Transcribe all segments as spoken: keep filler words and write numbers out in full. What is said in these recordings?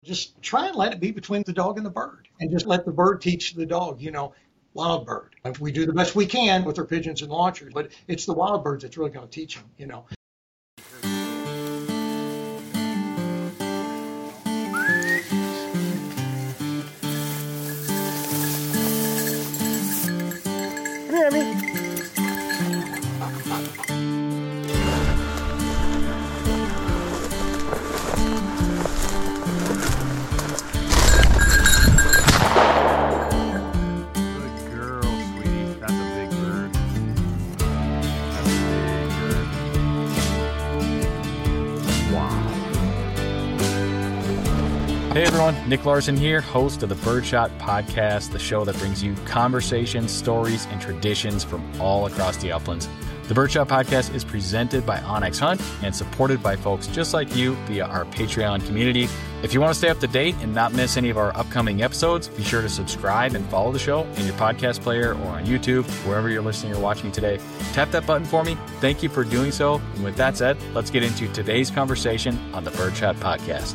just try and let it be between the dog and the bird, and just let the bird teach the dog, you know, wild bird. If we do the best we can with our pigeons and launchers, but it's the wild birds that's really going to teach them, you know. Come here, Emmy. Hey everyone, Nick Larson here, host of the Birdshot Podcast, the show that brings you conversations, stories, and traditions from all across the uplands. The Birdshot Podcast is presented by Onyx Hunt and supported by folks just like you via our Patreon community. If you want to stay up to date and not miss any of our upcoming episodes, be sure to subscribe and follow the show in your podcast player or on YouTube, wherever you're listening or watching today. Tap that button for me. Thank you for doing so. And with that said, let's get into today's conversation on the Birdshot Podcast.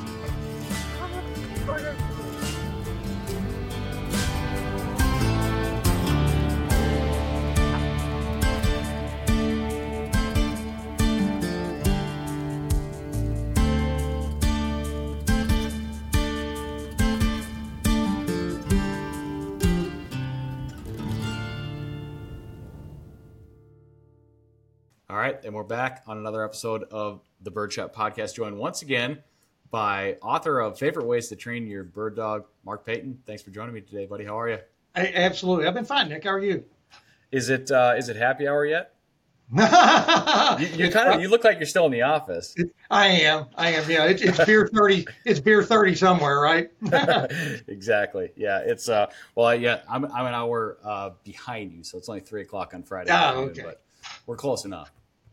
All right, and we're back on another episode of the Birdshot Podcast, joined once again by author of Favorite Ways to Train Your Bird Dog, Mark Payton. Thanks for joining me today, buddy. How are you? I, absolutely. I've been fine, Nick. How are you? Is it uh, is it happy hour yet? you you kind of you look like you're still in the office. I am. I am. Yeah, it, it's beer thirty. It's beer thirty somewhere, right? Exactly. Yeah. It's uh. Well, yeah. I'm I'm an hour uh, behind you, so it's only three o'clock on Friday. Oh, okay. But we're close enough.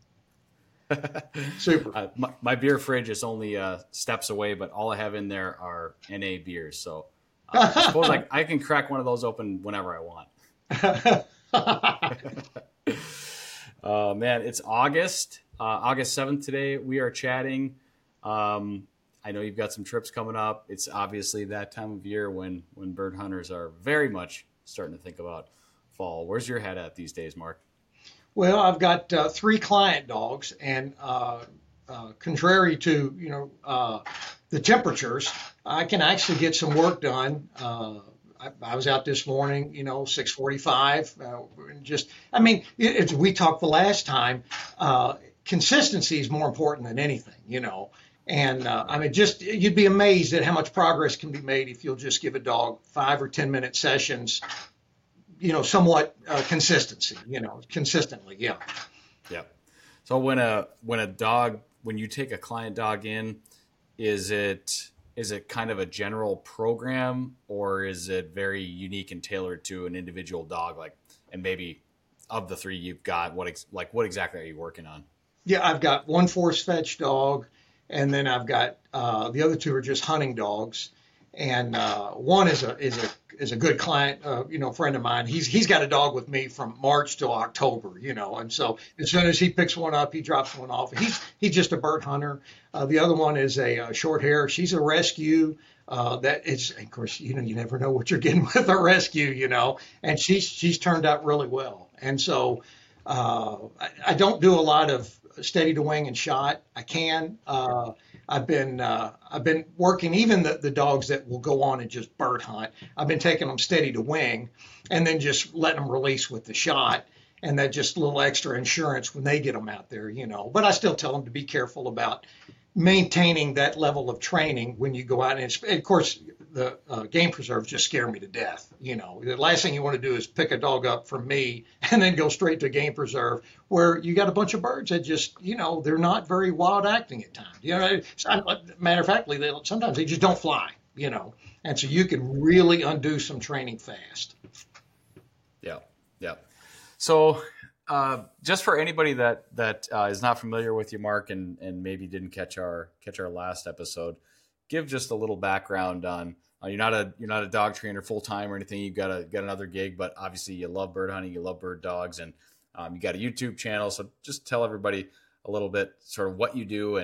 Super. Uh, my, my beer fridge is only uh, steps away, but all I have in there are N A beers. So uh, I suppose I, I can crack one of those open whenever I want. uh, man, it's August, uh, August seventh today. We are chatting. Um, I know you've got some trips coming up. It's obviously that time of year when, when bird hunters are very much starting to think about fall. Where's your head at these days, Mark? Well, I've got uh, three client dogs, and uh, uh, contrary to, you know, uh, the temperatures, I can actually get some work done. Uh, I, I was out this morning, you know, six forty-five. Uh, just, I mean, it, it's, we talked the last time. Uh, consistency is more important than anything, you know. And uh, I mean, just you'd be amazed at how much progress can be made if you'll just give a dog five or ten minute sessions. You know, somewhat uh, consistency, you know, consistently. Yeah. Yeah. So when a, when a dog, when you take a client dog in, is it, is it kind of a general program, or is it very unique and tailored to an individual dog? Like, and maybe of the three you've got, what, ex, like what exactly are you working on? Yeah. I've got one force fetch dog, and then I've got, uh, the other two are just hunting dogs. And uh, one is a is a is a good client, uh, you know, friend of mine. He's he's got a dog with me from March to October, you know, and so as soon as he picks one up, he drops one off. He's he's just a bird hunter. Uh, the other one is a, a short hair. She's a rescue. Uh, that is, of course, you know, you never know what you're getting with a rescue, you know, and she's she's turned out really well. And so uh, I, I don't do a lot of steady to wing and shot. I can. Uh, I've been uh, I've been working even the, the dogs that will go on and just bird hunt. I've been taking them steady to wing, and then just letting them release with the shot, and that just a little extra insurance when they get them out there, you know. But I still tell them to be careful about maintaining that level of training when you go out. And it's, of course, the uh, game preserves just scare me to death. You know, the last thing you want to do is pick a dog up from me and then go straight to a game preserve where you got a bunch of birds that just, you know, they're not very wild acting at times. You know, matter of fact, they, sometimes they just don't fly, you know, and so you can really undo some training fast. Yeah. Yeah. So, Uh, just for anybody that that uh, is not familiar with you, Mark, and and maybe didn't catch our catch our last episode, give just a little background on. Uh, you're not a you're not a dog trainer full time or anything. You've got a got another gig, but obviously you love bird hunting, you love bird dogs, and um, you got a YouTube channel. So just tell everybody a little bit, sort of what you do and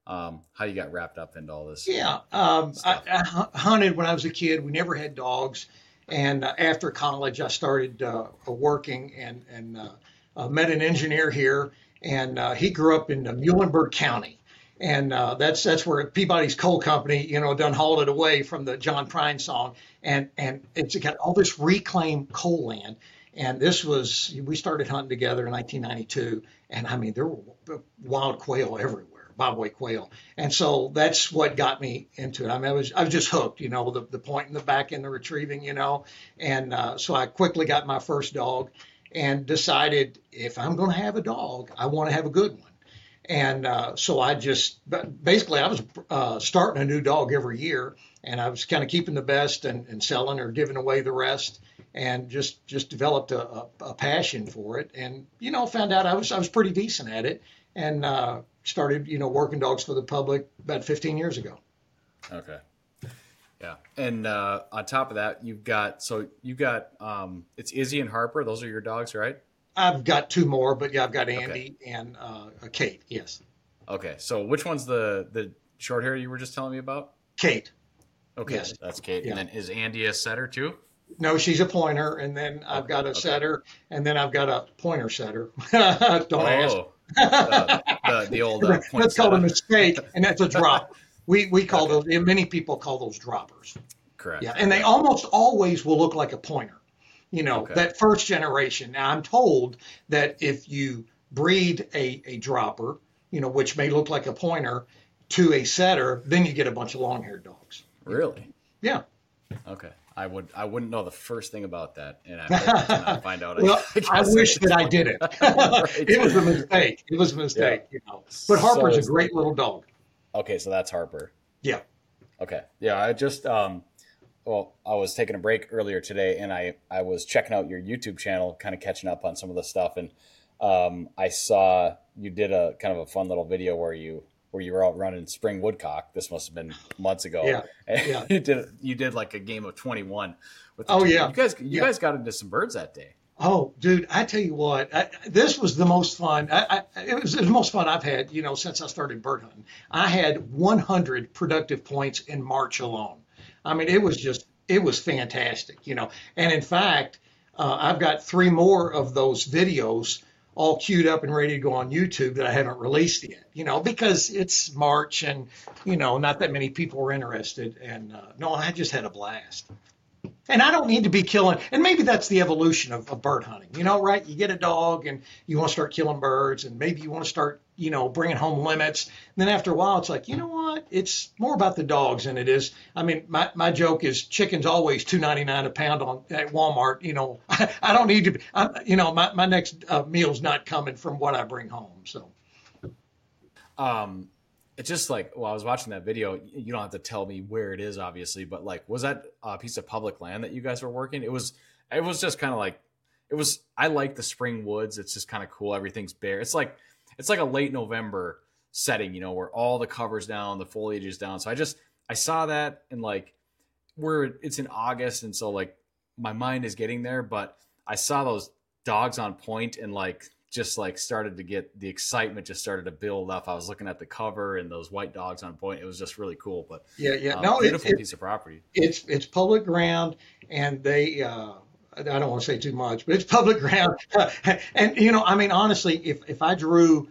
um, how you got wrapped up into all this. Yeah. Um, I, I hu- hunted when I was a kid. We never had dogs. And uh, after college, I started uh, working and, and uh, uh, met an engineer here. And uh, he grew up in uh, Muhlenberg County. And uh, that's that's where Peabody's Coal Company, you know, done hauled it away from the John Prine song. And, and it's got all this reclaimed coal land. And this was, we started hunting together in nineteen ninety-two. And I mean, there were wild quail everywhere, bobwhite quail. And so that's what got me into it. I mean, I was, I was just hooked, you know, the, the point in the back and the retrieving, you know. And uh, so I quickly got my first dog and decided if I'm going to have a dog, I want to have a good one. And uh, so I just, basically I was uh, starting a new dog every year, and I was kind of keeping the best and, and selling or giving away the rest, and just, just developed a, a, a passion for it. And, you know, found out I was, I was pretty decent at it, and uh, started, you know, working dogs for the public about fifteen years ago. Okay. Yeah. And uh, on top of that, you've got, so you got, um, it's Izzy and Harper. Those are your dogs, right? I've got two more, but yeah, I've got Andy okay. and uh, Kate. Yes. Okay. So which one's the, the short hair you were just telling me about? Kate. Okay. Yes. That's Kate. Yeah. And then is Andy a setter too? No, she's a pointer. And then I've got a okay. setter, and then I've got a pointer setter. Don't oh, ask. the, the, the old uh, point That's called a mistake, and that's a drop. We we call okay. those, many people call those droppers. Correct. Yeah. And they almost always will look like a pointer. You know, okay. that first generation. Now, I'm told that if you breed a, a dropper, you know, which may look like a pointer, to a setter, then you get a bunch of long-haired dogs. Really? Yeah. Okay. I would I wouldn't know the first thing about that, and I hope to not find out. Well, I, I wish that I didn't. right. It was a mistake. It was a mistake. Yeah. You know, but Harper's so, a great little dog. Okay, so that's Harper. Yeah. Okay. Yeah, I just um. Well, I was taking a break earlier today, and I, I was checking out your YouTube channel, kind of catching up on some of the stuff, and um, I saw you did a kind of a fun little video where you where you were out running spring woodcock. This must have been months ago. Yeah, and yeah. you did you did like a game of twenty-one. With the oh team. yeah, you guys you yeah. guys got into some birds that day. Oh, dude, I tell you what, I, this was the most fun. I, I, it was the most fun I've had, you know, since I started bird hunting. I had one hundred productive points in March alone. I mean, it was just, it was fantastic, you know. And in fact, uh, I've got three more of those videos all queued up and ready to go on YouTube that I haven't released yet, you know, because it's March and, you know, not that many people were interested. And uh, no, I just had a blast. And I don't need to be killing, and maybe that's the evolution of, of bird hunting, you know, right? You get a dog and you want to start killing birds, and maybe you want to start, you know, bringing home limits. And then after a while, it's like, you know what? It's more about the dogs than it is. I mean, my, my joke is chicken's always two ninety-nine a pound on at Walmart. You know, I, I don't need to, be, I'm, you know, my, my next uh, meal's not coming from what I bring home. So, um, it's just like, well, I was watching that video. You don't have to tell me where it is, obviously, but like, was that a piece of public land that you guys were working? It was, it was just kind of like, it was, I like the spring woods. It's just kind of cool. Everything's bare. It's like, it's like a late November setting, you know, where all the cover's down, the foliage is down. So I just, I saw that and like, where it's in August. And so like my mind is getting there, but I saw those dogs on point and like, just like started to get the excitement just started to build up. I was looking at the cover and those white dogs on point. It was just really cool, but yeah, yeah, um, no, beautiful it, it, piece of property. It's, it's public ground, and they, uh, I don't want to say too much, but it's public ground. And, you know, I mean, honestly, if, if I drew,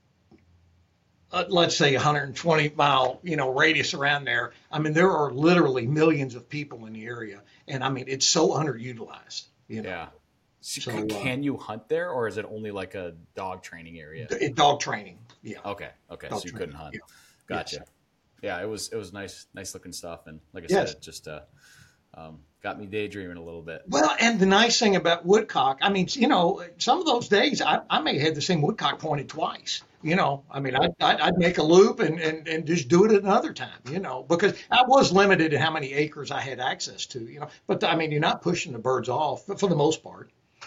uh, let's say one hundred twenty mile, you know, radius around there, I mean, there are literally millions of people in the area. And I mean, it's so underutilized, you know. Yeah. So, So, can uh, you hunt there, or is it only like a dog training area? d- dog training. Yeah. Okay. Okay. Dog so you training, couldn't hunt. yeah. Gotcha. Yes. Yeah. It was, it was nice, nice looking stuff. And like I Yes. said, it just, uh, um, got me daydreaming a little bit. Well, and the nice thing about woodcock, I mean, you know, some of those days I, I may have had the same woodcock pointed twice. You know, I mean, I'd, I'd, I'd make a loop and, and, and just do it another time, you know, because I was limited in how many acres I had access to, you know. But, I mean, you're not pushing the birds off for the most part.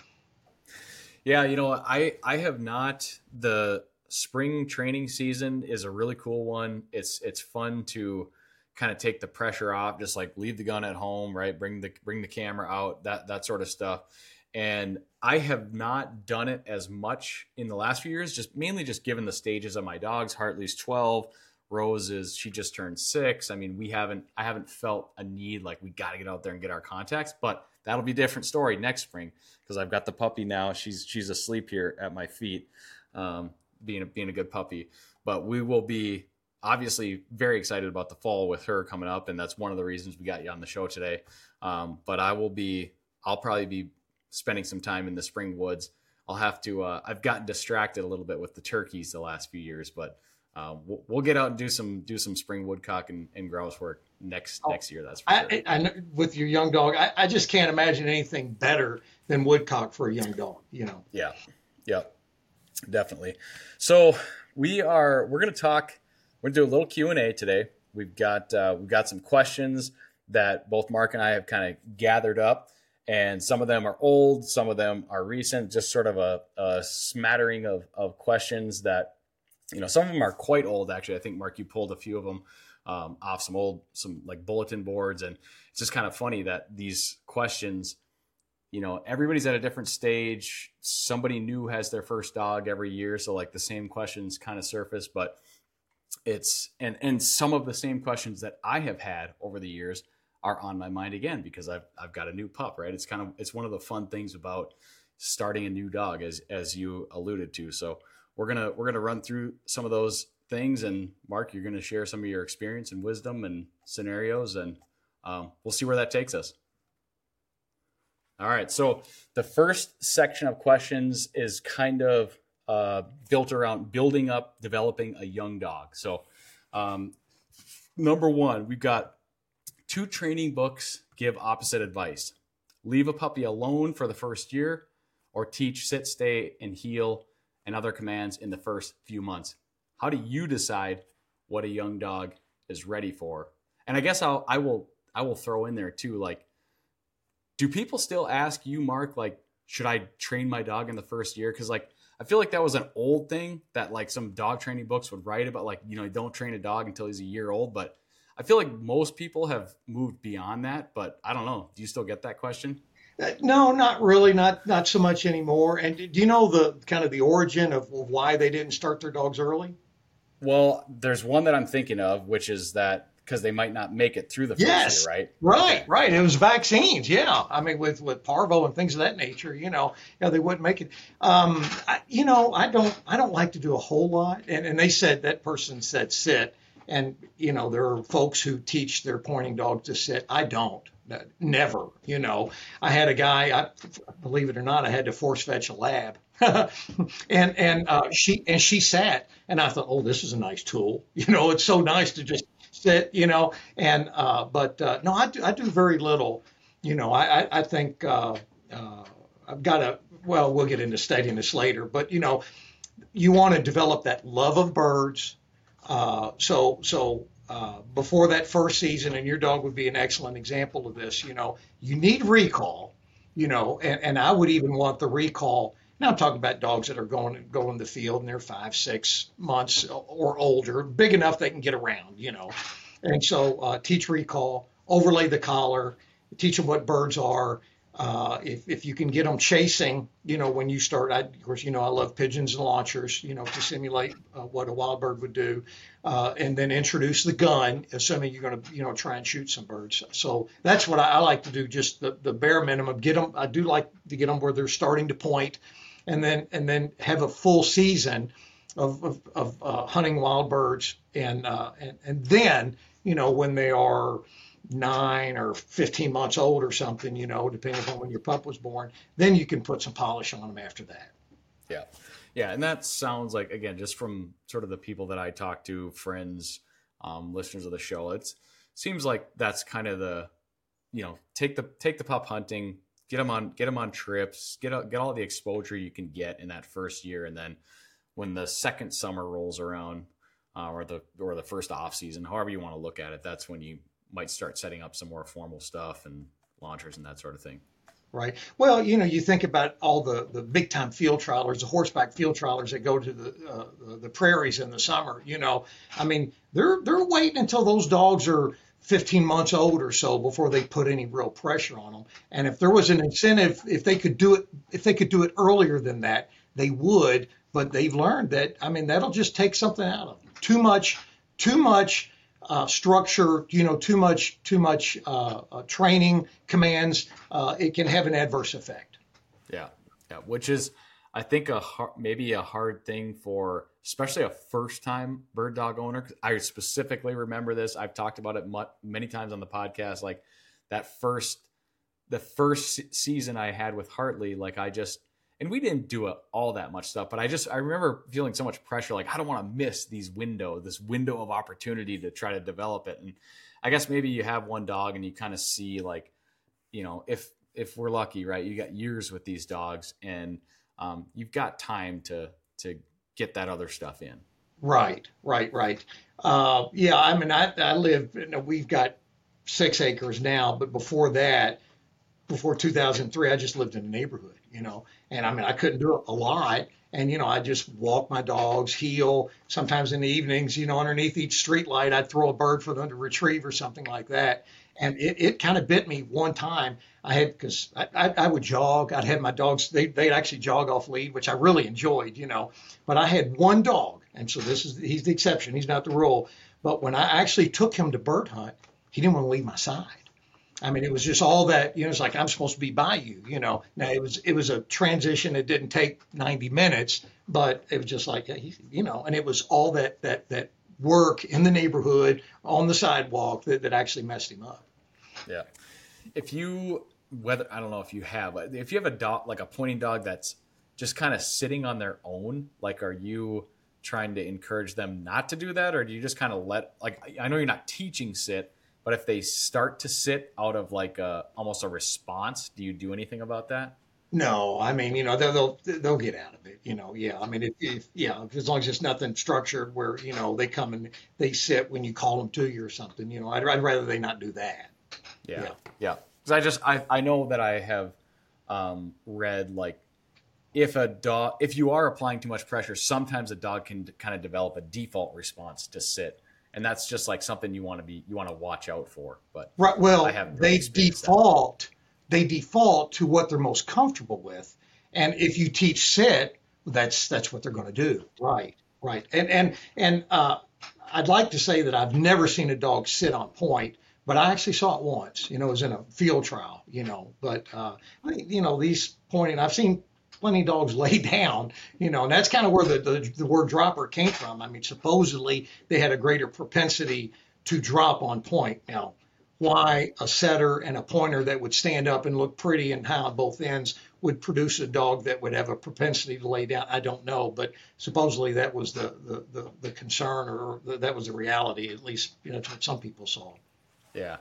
Yeah, you know, I I have not. The spring training season is a really cool one. It's it's fun to kind of take the pressure off, just like leave the gun at home, right? Bring the bring the camera out, that that sort of stuff. And I have not done it as much in the last few years, just mainly just given the stages of my dogs. Hartley's twelve, Rose is, she just turned six. I mean, we haven't, I haven't felt a need like we got to get out there and get our contacts, but that'll be a different story next spring because I've got the puppy now. She's, she's asleep here at my feet, um, being a, being a good puppy, but we will be obviously very excited about the fall with her coming up. And that's one of the reasons we got you on the show today. Um, but I will be, I'll probably be spending some time in the spring woods. I'll have to, uh, I've gotten distracted a little bit with the turkeys the last few years, but uh, we'll, we'll get out and do some, do some spring woodcock and, and grouse work next, oh, next year. That's for sure. I, I know with your young dog, I, I just can't imagine anything better than woodcock for a young dog, you know? Yeah. Yeah, definitely. So we are, we're going to talk, we're going to do a little Q and A today. We've got, uh, we've got some questions that both Mark and I have kind of gathered up. And some of them are old, some of them are recent, just sort of a, a smattering of, of questions that, you know, some of them are quite old, actually. I think, Mark, you pulled a few of them um, off some old, some like bulletin boards. And it's just kind of funny that these questions, you know, everybody's at a different stage. Somebody new has their first dog every year. So like the same questions kind of surface, but it's, and, and some of the same questions that I have had over the years are on my mind again, because I've, I've got a new pup, right? It's kind of, it's one of the fun things about starting a new dog, as, as you alluded to. So we're going to, we're going to run through some of those things. And Mark, you're going to share some of your experience and wisdom and scenarios, and um, we'll see where that takes us. All right. So the first section of questions is kind of uh, built around building up, developing a young dog. So um, number one, we've got two training books give opposite advice. Leave a puppy alone for the first year, or teach sit, stay, and heel and other commands in the first few months. How do you decide what a young dog is ready for? And I guess I'll, I will, I will throw in there too. Like, do people still ask you, Mark, like, should I train my dog in the first year? Cause like, I feel like that was an old thing that like some dog training books would write about, like, you know, don't train a dog until he's a year old. But I feel like most people have moved beyond that, but I don't know. Do you still get that question? Uh, no, not really. Not not so much anymore. And do you know the kind of the origin of why they didn't start their dogs early? Well, there's one that I'm thinking of, which is that because they might not make it through the first yes. year, right? Right, okay. right. It was vaccines. Yeah. I mean, with, with parvo and things of that nature, you know, yeah, they wouldn't make it. Um, I, you know, I don't I don't like to do a whole lot. And, and they said, that person said sit. And, you know, there are folks who teach their pointing dog to sit. I don't. Never. You know, I had a guy, I, believe it or not, I had to force fetch a lab. and and uh, she and she sat. And I thought, oh, this is a nice tool. You know, it's so nice to just sit, you know. And uh, but uh, no, I do, I do very little. You know, I, I, I think uh, uh, I've got to, well, we'll get into studying this later. But, you know, you want to develop that love of birds. Uh, so, so, uh, before that first season, and your dog would be an excellent example of this, you know, you need recall, you know, and, and I would even want the recall. Now I'm talking about dogs that are going, going in the field and they're five, six months or older, big enough they can get around, you know. And so, uh, teach recall, overlay the collar, teach them what birds are. Uh, if, if you can get them chasing, you know, when you start, I, of course, you know, I love pigeons and launchers, you know, to simulate uh, what a wild bird would do, uh, and then introduce the gun, assuming you're going to, you know, try and shoot some birds. So that's what I, I like to do, just the, the bare minimum, get them. I do like to get them where they're starting to point, and then, and then have a full season of, of, of uh, hunting wild birds. And, uh, and, and then, you know, when they are nine or fifteen months old or something, you know, depending upon when your pup was born, then you can put some polish on them after that. Yeah. Yeah. And that sounds like, again, just from sort of the people that I talk to, friends, um, listeners of the show, it seems like that's kind of the, you know, take the, take the pup hunting, get them on, get them on trips, get, get all the exposure you can get in that first year. And then when the second summer rolls around, uh, or the, or the first off season, however you want to look at it, that's when you might start setting up some more formal stuff and launchers and that sort of thing. Right. Well, you know, you think about all the, the big time field trialers, the horseback field trialers that go to the, uh, the the prairies in the summer. You know, I mean, they're they're waiting until those dogs are fifteen months old or so before they put any real pressure on them. And if there was an incentive, if they could do it, if they could do it earlier than that, they would. But they've learned that, I mean, that'll just take something out of them. Too much too much uh, structure, you know, too much too much uh, uh, training commands, uh, it can have an adverse effect. Yeah, yeah, which is, I think, a hard, maybe a hard thing for, especially a first-time bird dog owner. I specifically remember this. I've talked about it mu- many times on the podcast. Like that first, the first se- season I had with Hartley, like I just, and we didn't do a, all that much stuff, but I just, I remember feeling so much pressure. Like I don't want to miss these window, this window of opportunity to try to develop it. And I guess maybe you have one dog and you kind of see like, you know, if, if we're lucky, right, you got years with these dogs and um, you've got time to, to get that other stuff in. Right, right, right. Uh, yeah, I mean, I, I live, you know, we've got six acres now, but before that, before two thousand three, I just lived in the neighborhood, you know, and I mean, I couldn't do a lot. And, you know, I just walk my dogs, heel, sometimes in the evenings, you know, underneath each street light, I'd throw a bird for them to retrieve or something like that. And it, it kind of bit me one time. I had, because I, I, I would jog. I'd have my dogs, they, they'd actually jog off lead, which I really enjoyed, you know. But I had one dog, and so this is, he's the exception. He's not the rule. But when I actually took him to bird hunt, he didn't want to leave my side. I mean, it was just all that, you know, it's like, I'm supposed to be by you, you know. Now, it was it was a transition. It didn't take ninety minutes, but it was just like, you know, and it was all that that that work in the neighborhood, on the sidewalk that, that actually messed him up. Yeah. If you, whether, I don't know if you have, if you have a dog, like a pointing dog that's just kind of sitting on their own, like, are you trying to encourage them not to do that? Or do you just kind of let, like, I know you're not teaching sit, but if they start to sit out of like a, almost a response, do you do anything about that? No, I mean, you know, they'll they'll, they'll get out of it, you know. Yeah, I mean, if, if yeah, as long as it's nothing structured where, you know, they come and they sit when you call them to you or something, you know, I'd, I'd rather they not do that. Yeah, yeah. Because I just I I know that I have um, read like if a dog, if you are applying too much pressure, sometimes a dog can kind of develop a default response to sit. And that's just like something you want to be, you want to watch out for. But right, well, I haven't they really default, that. they default to what they're most comfortable with. And if you teach sit, that's that's what they're going to do. Right, right. And and and uh, I'd like to say that I've never seen a dog sit on point, but I actually saw it once. You know, it was in a field trial. You know, but uh, you know, these pointing, I've seen plenty of dogs lay down, you know, and that's kind of where the, the, the word dropper came from. I mean, supposedly they had a greater propensity to drop on point. Now, why a setter and a pointer that would stand up and look pretty and high on both ends would produce a dog that would have a propensity to lay down, I don't know. But supposedly that was the, the, the, the concern, or the, that was the reality, at least, you know, that's what some people saw. Yeah.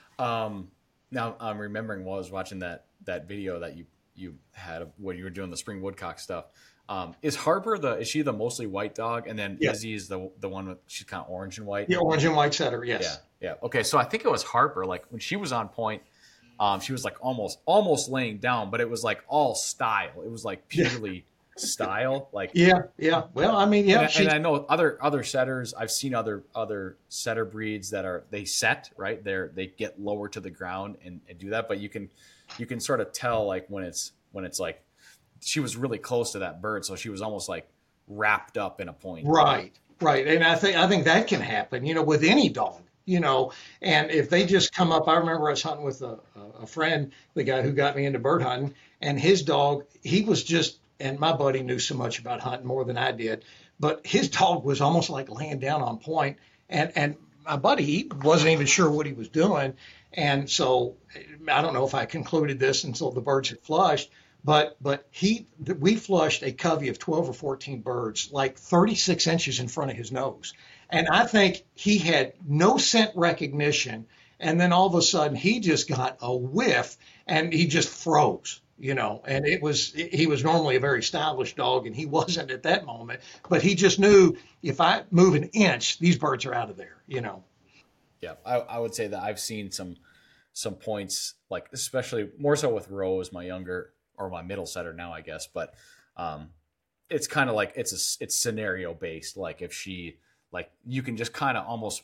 Um, now I'm remembering while I was watching that, that video that you you had when you were doing the spring woodcock stuff. Um, is Harper the, is she the mostly white dog? And then Yes. Izzy is the the one with, she's kind of orange and white. Yeah, orange and white setter, yes. Yeah. Yeah. Okay. So I think it was Harper, like when she was on point, um, she was like almost, almost laying down, but it was like all style. It was like purely style. Like, Yeah, yeah. Well, I mean, yeah. and, she, and I know other, other setters, I've seen other, other setter breeds that are, they set, right. They're, they get lower to the ground and, and do that. But you can, you can sort of tell like when it's, when it's like, she was really close to that bird. So she was almost like wrapped up in a point. Right, right. And I think I think that can happen, you know, with any dog, you know. And if they just come up, I remember us hunting with a, a friend, the guy who got me into bird hunting, and his dog, he was just, and my buddy knew so much about hunting more than I did, but his dog was almost like laying down on point, and and my buddy, he wasn't even sure what he was doing. And so I don't know if I concluded this until the birds had flushed, but but he we flushed a covey of twelve or fourteen birds like thirty-six inches in front of his nose. And I think he had no scent recognition. And then all of a sudden he just got a whiff and he just froze, you know, and it was, he was normally a very stylish dog and he wasn't at that moment, but he just knew if I move an inch, these birds are out of there, you know. Yeah, I, I would say that I've seen some some points, like especially more so with Rose, my younger or my middle setter now, I guess. But um, it's kind of like it's a, it's scenario based. Like if she, like you can just kind of almost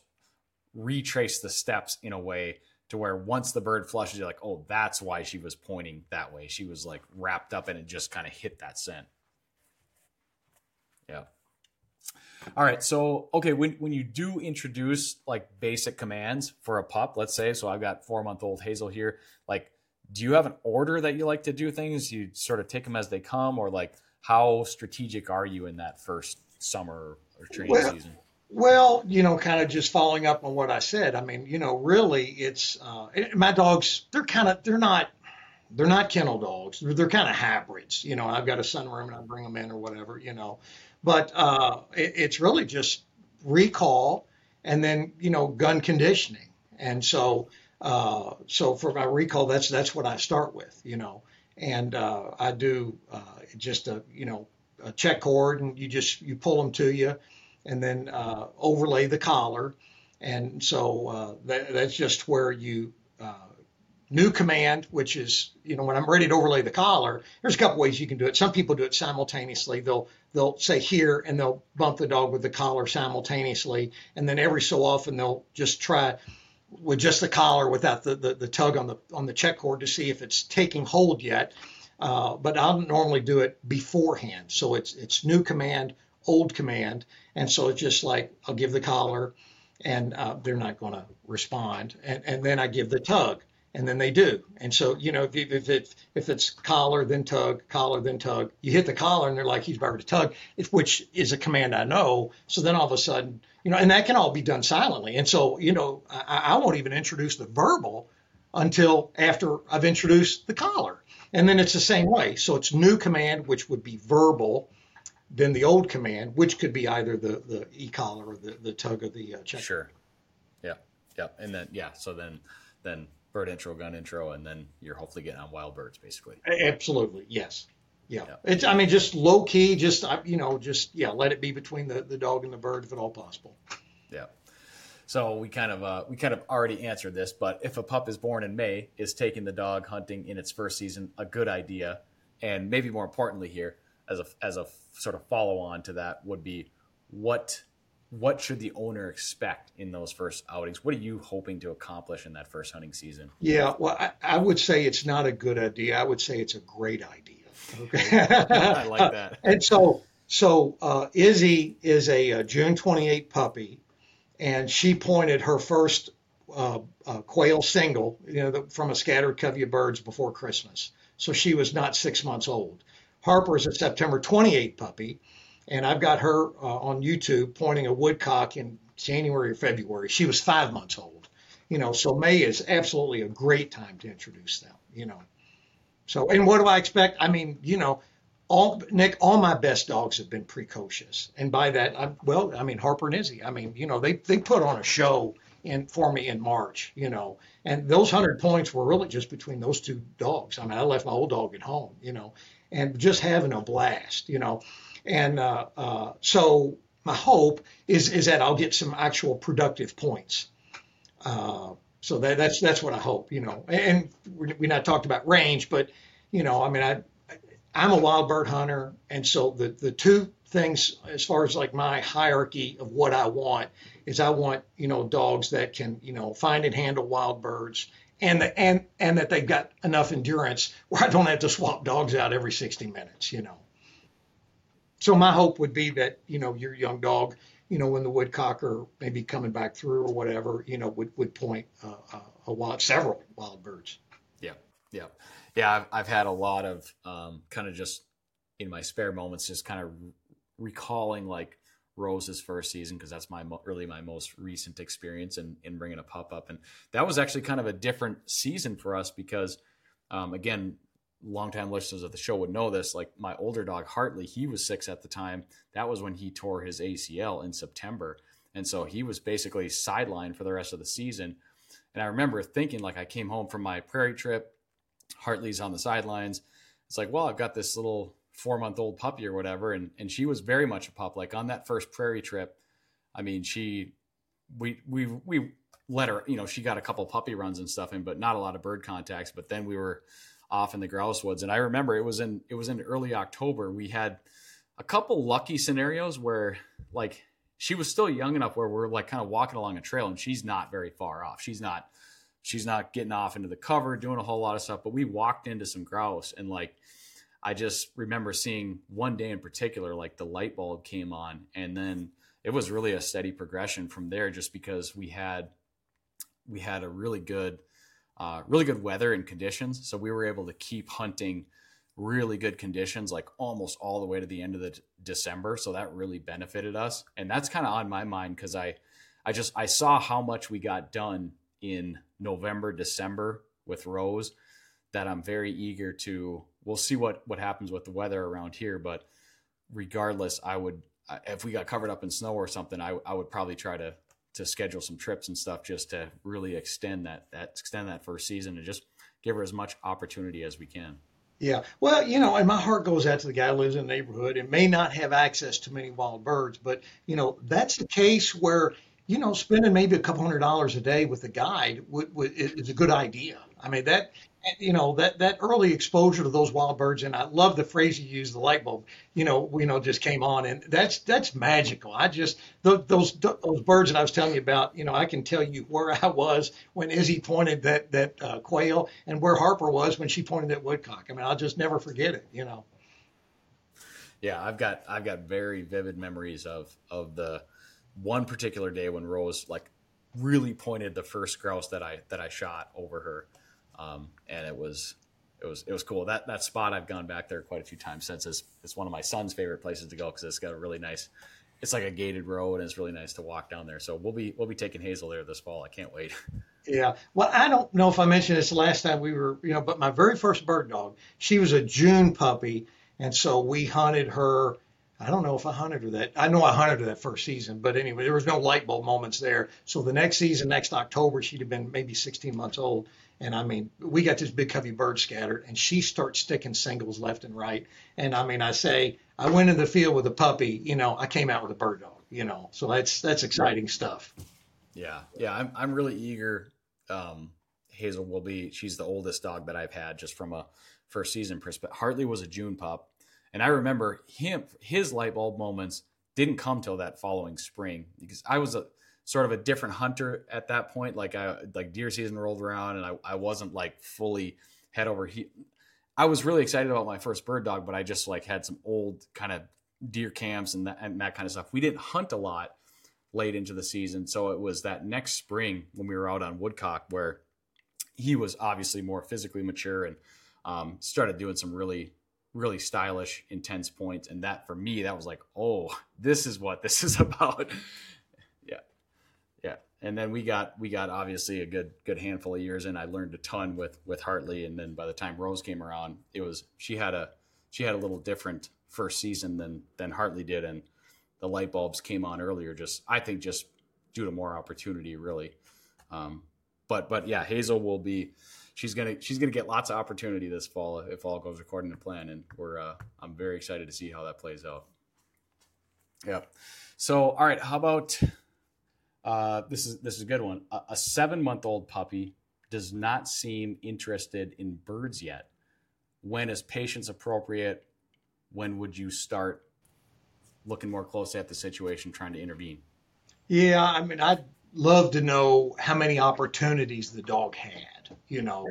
retrace the steps in a way to where once the bird flushes, you're like, oh, that's why she was pointing that way. She was like wrapped up and it just kind of hit that scent. Yeah. All right. So, okay, when, when you do introduce like basic commands for a pup, let's say, so I've got four month old Hazel here, like, do you have an order that you like to do things? You sort of take them as they come, or like how strategic are you in that first summer or training well, season? Well, you know, kind of just following up on what I said. I mean, you know, really it's, uh, my dogs, they're kind of, they're not, they're not kennel dogs. They're, they're kind of hybrids. You know, I've got a sunroom and I bring them in or whatever, you know, but, uh, it, it's really just recall and then, you know, gun conditioning. And so, uh, so for my recall, that's, that's what I start with, you know, and, uh, I do, uh, just a, you know, a check cord and you just, you pull them to you and then, uh, overlay the collar. And so, uh, that, that's just where you, uh, new command, which is, you know, when I'm ready to overlay the collar, there's a couple ways you can do it. Some people do it simultaneously. They'll they'll say here and they'll bump the dog with the collar simultaneously. And then every so often they'll just try with just the collar without the, the, the tug on the on the check cord to see if it's taking hold yet. Uh, but I'll normally do it beforehand. So it's it's new command, old command. And so it's just like I'll give the collar and uh, they're not going to respond. And, and then I give the tug. And then they do. And so, you know, if, if it's if it's collar, then tug, collar, then tug, you hit the collar and they're like, he's about to tug, if, which is a command I know. So then all of a sudden, you know, and that can all be done silently. And so, you know, I, I won't even introduce the verbal until after I've introduced the collar. And then it's the same way. So it's new command, which would be verbal, then the old command, which could be either the, the e-collar or the, the tug of the uh, check. Sure. Yeah. Yeah. And then, yeah. So then, then, bird intro, gun intro, and then you're hopefully getting on wild birds, basically. Absolutely, yes. Yeah. yeah. It's, I mean, just low key, just, you know, just, yeah, let it be between the, the dog and the bird if at all possible. Yeah. So we kind of, uh, we kind of already answered this, but if a pup is born in May, is taking the dog hunting in its first season a good idea? And maybe more importantly here, as a, as a sort of follow on to that would be what, what should the owner expect in those first outings? What are you hoping to accomplish in that first hunting season? Yeah, well, I, I would say it's not a good idea. I would say it's a great idea. Okay. I like that. And so, so uh, Izzy is a, a June twenty-eighth puppy, and she pointed her first uh, uh, quail single, you know, the, from a scattered covey of birds before Christmas. So she was not six months old. Harper is a September twenty-eighth puppy. And I've got her uh, on YouTube pointing a woodcock in January or February. She was five months old, you know, so May is absolutely a great time to introduce them, you know. So, and what do I expect? I mean, you know, all Nick, all my best dogs have been precocious. And by that, I'm, well, I mean, Harper and Izzy, I mean, you know, they, they put on a show in for me in March, you know, and those one hundred points were really just between those two dogs. I mean, I left my old dog at home, you know, and just having a blast, you know. And uh, uh, so my hope is is that I'll get some actual productive points. Uh, so that, that's that's what I hope, you know. And we we not talked about range, but you know, I mean, I I'm a wild bird hunter, and so the the two things as far as like my hierarchy of what I want is I want, you know, dogs that can, you know, find and handle wild birds, and the, and and that they've got enough endurance where I don't have to swap dogs out every sixty minutes, you know. So my hope would be that, you know, your young dog, you know, when the woodcocker maybe coming back through or whatever, you know, would, would point uh, uh, a wild, several wild birds. Yeah. Yeah. Yeah. I've, I've had a lot of um, kind of just in my spare moments, just kind of recalling like Rose's first season, because that's my mo- really my most recent experience in, in bringing a pup up. And that was actually kind of a different season for us because, um, again, longtime listeners of the show would know this, like my older dog Hartley, he was six at the time. That was when he tore his A C L in September. And so he was basically sidelined for the rest of the season. And I remember thinking, like, I came home from my prairie trip, Hartley's on the sidelines. It's like, well, I've got this little four month old puppy or whatever. And, and she was very much a pup. Like on that first prairie trip, I mean, she, we, we, we let her, you know, she got a couple puppy runs and stuff in, but not a lot of bird contacts. But then we were off in the grouse woods. And I remember it was in, it was in early October. We had a couple lucky scenarios where like she was still young enough where we're like kind of walking along a trail and she's not very far off. She's not, she's not getting off into the cover, doing a whole lot of stuff, but we walked into some grouse and like, I just remember seeing one day in particular, like the light bulb came on and then it was really a steady progression from there, just because we had we had a really good uh, really good weather and conditions, so we were able to keep hunting really good conditions like almost all the way to the end of the d- December. So that really benefited us, and that's kind of on my mind because I I just I saw how much we got done in November, December with Rose, that I'm very eager to. We'll see what what happens with the weather around here, but regardless, I would, if we got covered up in snow or something, I, I would probably try to to schedule some trips and stuff just to really extend that that extend that first season and just give her as much opportunity as we can. Yeah. Well, you know, and my heart goes out to the guy who lives in the neighborhood and may not have access to many wild birds, but you know, that's the case where, you know, spending maybe a couple hundred dollars a day with a guide would, would, is a good idea. I mean, that, you know, that, that early exposure to those wild birds, and I love the phrase you used, the light bulb, you know, you know, just came on, and that's, that's magical. I just, those, those, those birds that I was telling you about, you know, I can tell you where I was when Izzy pointed that, that uh, quail, and where Harper was when she pointed that woodcock. I mean, I'll just never forget it, you know. Yeah. I've got, I've got very vivid memories of, of the one particular day when Rose like really pointed the first grouse that I, that I shot over her. Um, and it was, it was, it was cool. That, that spot, I've gone back there quite a few times since. It's, it's one of my son's favorite places to go, cause it's got a really nice, it's like a gated road, and it's really nice to walk down there. So we'll be, we'll be taking Hazel there this fall. I can't wait. Yeah. Well, I don't know if I mentioned this last time we were, you know, but my very first bird dog, she was a June puppy. And so we hunted her. I don't know if I hunted her that. I know I hunted her that first season, but anyway, there was no light bulb moments there. So the next season, next October, she'd have been maybe sixteen months old. And I mean, we got this big covey bird scattered, and she starts sticking singles left and right. And I mean, I say, I went in the field with a puppy, you know, I came out with a bird dog, you know, so that's, that's exciting stuff. Yeah. Yeah. I'm, I'm really eager. Um, Hazel will be, she's the oldest dog that I've had just from a first season perspective. Hartley was a June pup. And I remember him, his light bulb moments didn't come till that following spring, because I was a sort of a different hunter at that point. Like I, like deer season rolled around, and I, I wasn't like fully head over heels. I was really excited about my first bird dog, but I just like had some old kind of deer camps and that, and that kind of stuff. We didn't hunt a lot late into the season. So it was that next spring when we were out on woodcock where he was obviously more physically mature and um, started doing some really, really stylish, intense points. And that for me, that was like, oh, this is what this is about. Yeah. Yeah. And then we got, we got obviously a good, good handful of years in. I learned a ton with, with Hartley. And then by the time Rose came around, it was, she had a, she had a little different first season than, than Hartley did. And the light bulbs came on earlier, just, I think just due to more opportunity really. Um, but, but yeah, Hazel will be, she's going to, she's going to get lots of opportunity this fall if all goes according to plan. And we're, uh, I'm very excited to see how that plays out. Yeah. So, all right. How about, uh, this is, this is a good one. A, a seven month old puppy does not seem interested in birds yet. When is patience appropriate? When would you start looking more closely at the situation, trying to intervene? Yeah. I mean, I'd love to know how many opportunities the dog had, you know,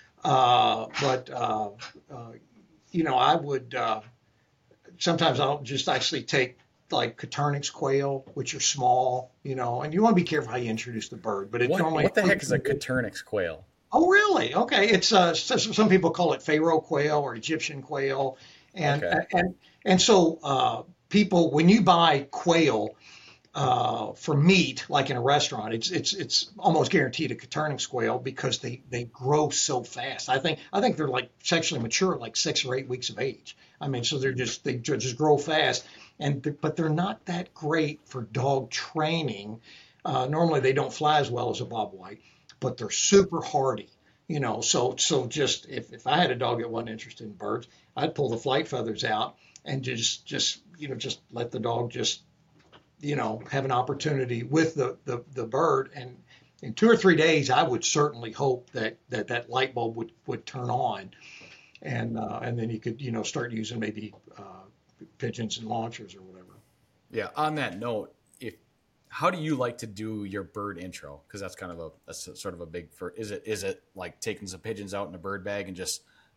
uh, but, uh, uh, you know, I would, uh, sometimes I'll just actually take like Coturnix quail, which are small, you know, and you want to be careful how you introduce the bird, but it's what, normally. What the heck is a Coturnix quail? Oh, really? Okay. It's, uh, some people call it Pharaoh quail or Egyptian quail. And, okay. and, and so, uh, people, when you buy quail, uh, for meat, like in a restaurant, it's, it's, it's almost guaranteed a Coturnix quail because they, they grow so fast. I think, I think they're like sexually mature, like six or eight weeks of age. I mean, so they're just, they just grow fast, and, but they're not that great for dog training. Uh, normally they don't fly as well as a bobwhite, but they're super hardy, you know, so, so just, if, if I had a dog that wasn't interested in birds, I'd pull the flight feathers out and just, just, you know, just let the dog just, you know, have an opportunity with the, the, the bird. And in two or three days, I would certainly hope that, that, that light bulb would, would turn on. And, uh, and then you could, you know, start using maybe, uh, pigeons and launchers or whatever. Yeah. On that note, if, how do you like to do your bird intro? Cause that's kind of a, that's sort of a big, for, is it, is it like taking some pigeons out in a bird bag and just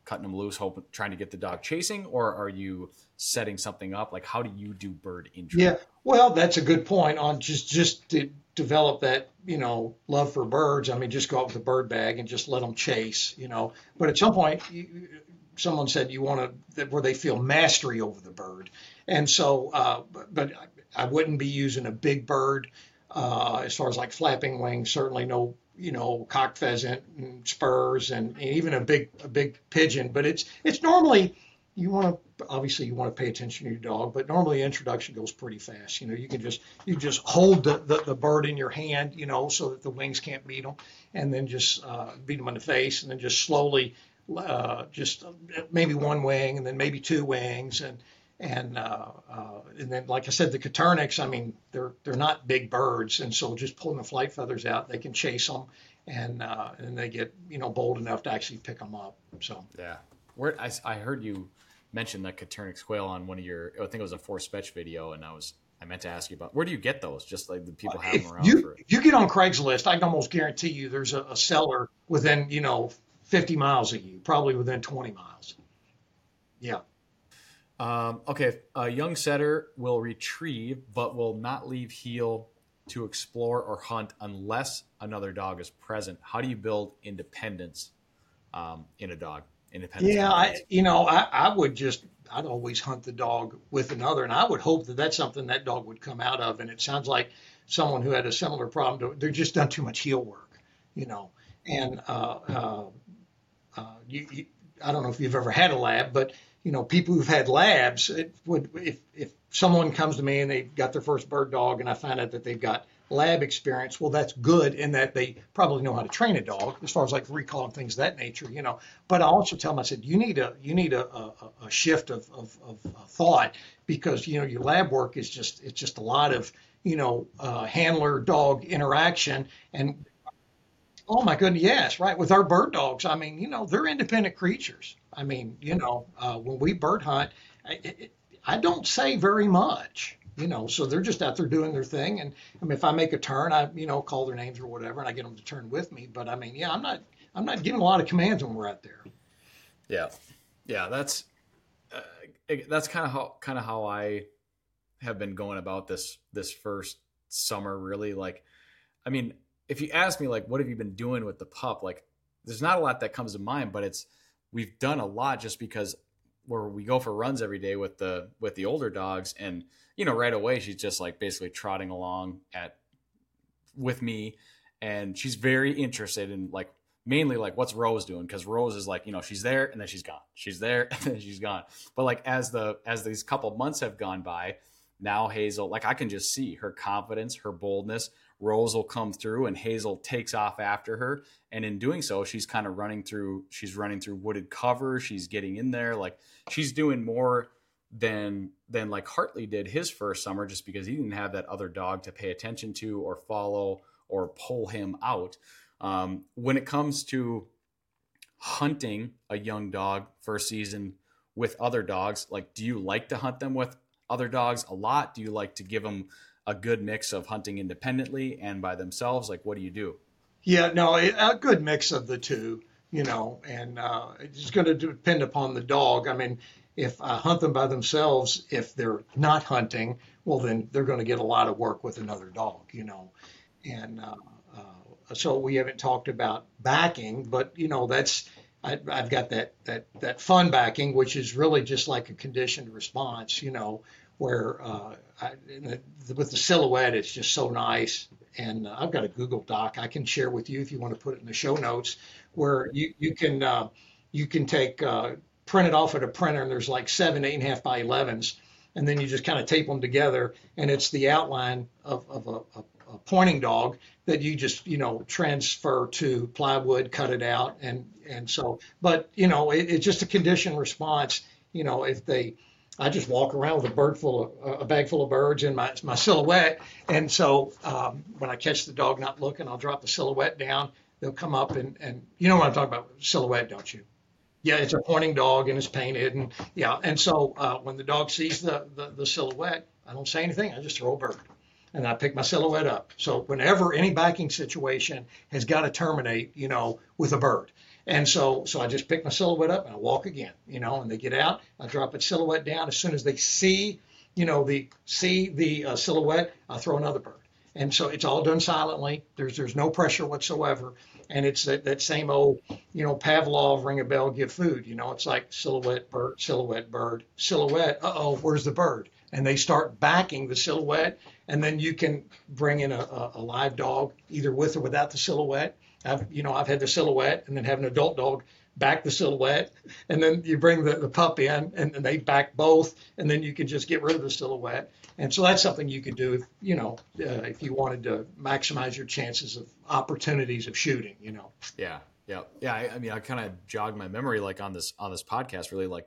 cutting them loose, hoping, trying to get the dog chasing, or are you setting something up? Like, how do you do bird entry? Yeah, well, that's a good point on just, just to develop that, you know, love for birds. I mean, just go out with a bird bag and just let them chase, you know, but at some point, you, someone said you want to, where they feel mastery over the bird. And so, uh, but, but I wouldn't be using a big bird, uh, as far as like flapping wings, certainly no, you know, cock pheasant and spurs and, and even a big, a big pigeon, but it's, it's normally, you want to, obviously you want to pay attention to your dog, but normally introduction goes pretty fast. You know, you can just, you just hold the, the, the bird in your hand, you know, so that the wings can't beat them, and then just uh, beat them in the face, and then just slowly, uh, just maybe one wing, and then maybe two wings. And, and, uh, uh, and then, like I said, the Coturnix, I mean, they're, they're not big birds. And so just pulling the flight feathers out, they can chase them, and, uh, and they get, you know, bold enough to actually pick them up. So, yeah. Where I, I heard you mention that Coturnix quail on one of your, I think it was a Force Fetch video, and I was, I meant to ask you about, where do you get those? Just like the people have them around you, for it. If you get on Craigslist, I can almost guarantee you there's a, a seller within, you know, fifty miles of you, probably within twenty miles. Yeah. Um, okay. A young setter will retrieve, but will not leave heel to explore or hunt unless another dog is present. How do you build independence um, in a dog? Independence. Yeah, I, you know, I, I would just, I'd always hunt the dog with another, and I would hope that that's something that dog would come out of. And it sounds like someone who had a similar problem, to, they're just done too much heel work, you know. And uh, uh, uh, you, you, I don't know if you've ever had a lab, but, you know, people who've had labs, it would, if, if someone comes to me and they've got their first bird dog and I find out that they've got lab experience, well, that's good in that they probably know how to train a dog as far as like recall and things of that nature, you know. But I also tell them, I said, you need a you need a, a, a shift of, of, of thought, because, you know, your lab work is just, it's just a lot of, you know, uh, handler dog interaction. And oh my goodness, yes, right. With our bird dogs, I mean, you know, they're independent creatures. I mean, you know, uh, when we bird hunt, I, it, I don't say very much. You know, so they're just out there doing their thing. And I mean, if I make a turn, I, you know, call their names or whatever, and I get them to turn with me. But I mean, yeah, I'm not, I'm not giving a lot of commands when we're out there. Yeah. Yeah. That's, uh, that's kind of how, kind of how I have been going about this, this first summer, really. Like, I mean, if you ask me, like, what have you been doing with the pup? Like, there's not a lot that comes to mind, but it's, we've done a lot just because where we go for runs every day with the, with the older dogs, and, you know, right away, she's just like basically trotting along at with me, and she's very interested in like mainly like what's Rose doing, because Rose is like, you know, she's there and then she's gone, she's there and then she's gone. But like as the as these couple months have gone by, now Hazel, like I can just see her confidence, her boldness. Rose will come through and Hazel takes off after her, and in doing so, she's kind of running through. She's running through wooded cover. She's getting in there, like she's doing more than than like Hartley did his first summer, just because he didn't have that other dog to pay attention to or follow or pull him out. Um, when it comes to hunting a young dog first season with other dogs, like, do you like to hunt them with other dogs a lot? Do you like to give them a good mix of hunting independently and by themselves? Like, what do you do? Yeah, no, a good mix of the two, you know, and uh, it's going to depend upon the dog. I mean, if I hunt them by themselves, if they're not hunting, well, then they're going to get a lot of work with another dog, you know. And uh, uh, so we haven't talked about backing, but, you know, that's, I, I've got that, that, that fun backing, which is really just like a conditioned response, you know, where uh, I, the, with the silhouette, it's just so nice. And uh, I've got a Google Doc I can share with you if you want to put it in the show notes, where you, you can, uh, you can take, uh, print it off at a printer, and there's like seven, eight and a half by elevens, and then you just kind of tape them together, and it's the outline of, of a, a, a pointing dog that you just, you know, transfer to plywood, cut it out, and and so, but you know, it, it's just a conditioned response. You know, if they, I just walk around with a bird full of a bag full of birds in my my silhouette, and so um, when I catch the dog not looking, I'll drop the silhouette down. They'll come up and and you know what I'm talking about, silhouette, don't you? Yeah, it's a pointing dog and it's painted, and yeah, and so uh, when the dog sees the, the the silhouette, I don't say anything. I just throw a bird, and I pick my silhouette up. So whenever any backing situation has got to terminate, you know, with a bird, And so, so I just pick my silhouette up and I walk again, you know, and they get out, I drop its silhouette down. As soon as they see, you know, the, see the uh, silhouette, I throw another bird. And so it's all done silently. There's, there's no pressure whatsoever. And it's that, that same old, you know, Pavlov, ring a bell, give food. You know, it's like silhouette, bird, silhouette, bird, silhouette. Uh-oh, where's the bird? And they start backing the silhouette. And then you can bring in a, a, a live dog, either with or without the silhouette. I've, you know, I've had the silhouette and then have an adult dog back the silhouette. And then you bring the, the pup in and, and they back both. And then you can just get rid of the silhouette. And so that's something you could do if, you know, uh, if you wanted to maximize your chances of opportunities of shooting, you know. Yeah. Yeah. Yeah. I, I mean, I kind of jogged my memory, like on this, on this podcast, really, like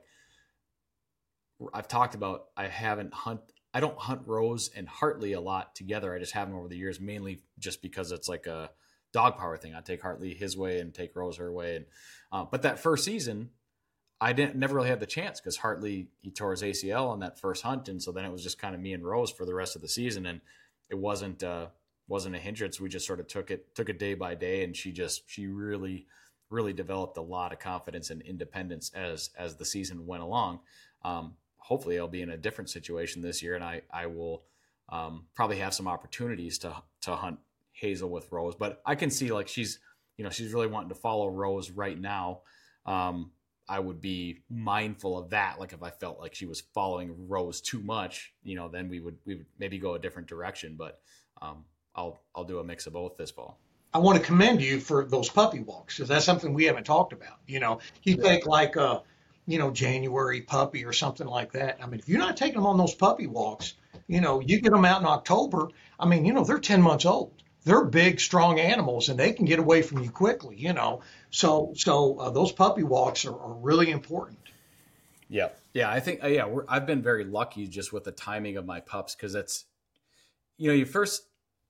I've talked about, I haven't hunt, I don't hunt Rose and Hartley a lot together. I just have them over the years, mainly just because it's like a dog power thing. I take Hartley his way and take Rose her way. And, uh, but that first season, I didn't never really had the chance because Hartley, he tore his A C L on that first hunt. And so then it was just kind of me and Rose for the rest of the season. And it wasn't, uh, wasn't a hindrance. We just sort of took it, took it day by day. And she just, she really, really developed a lot of confidence and independence as, as the season went along. Um, hopefully I'll be in a different situation this year and I, I will, um, probably have some opportunities to, to hunt Hazel with Rose, but I can see like she's, you know, she's really wanting to follow Rose right now. Um, I would be mindful of that. Like if I felt like she was following Rose too much, you know, then we would we would maybe go a different direction. But um, I'll I'll do a mix of both this fall. I want to commend you for those puppy walks because that's something we haven't talked about. You know, you yeah. think like a, you know, January puppy or something like that. I mean, if you're not taking them on those puppy walks, you know, you get them out in October. I mean, you know, they're ten months old. They're big, strong animals, and they can get away from you quickly, you know. So, so uh, those puppy walks are, are really important. Yeah, yeah, I think, uh, yeah, we're, I've been very lucky just with the timing of my pups because it's, you know, you first,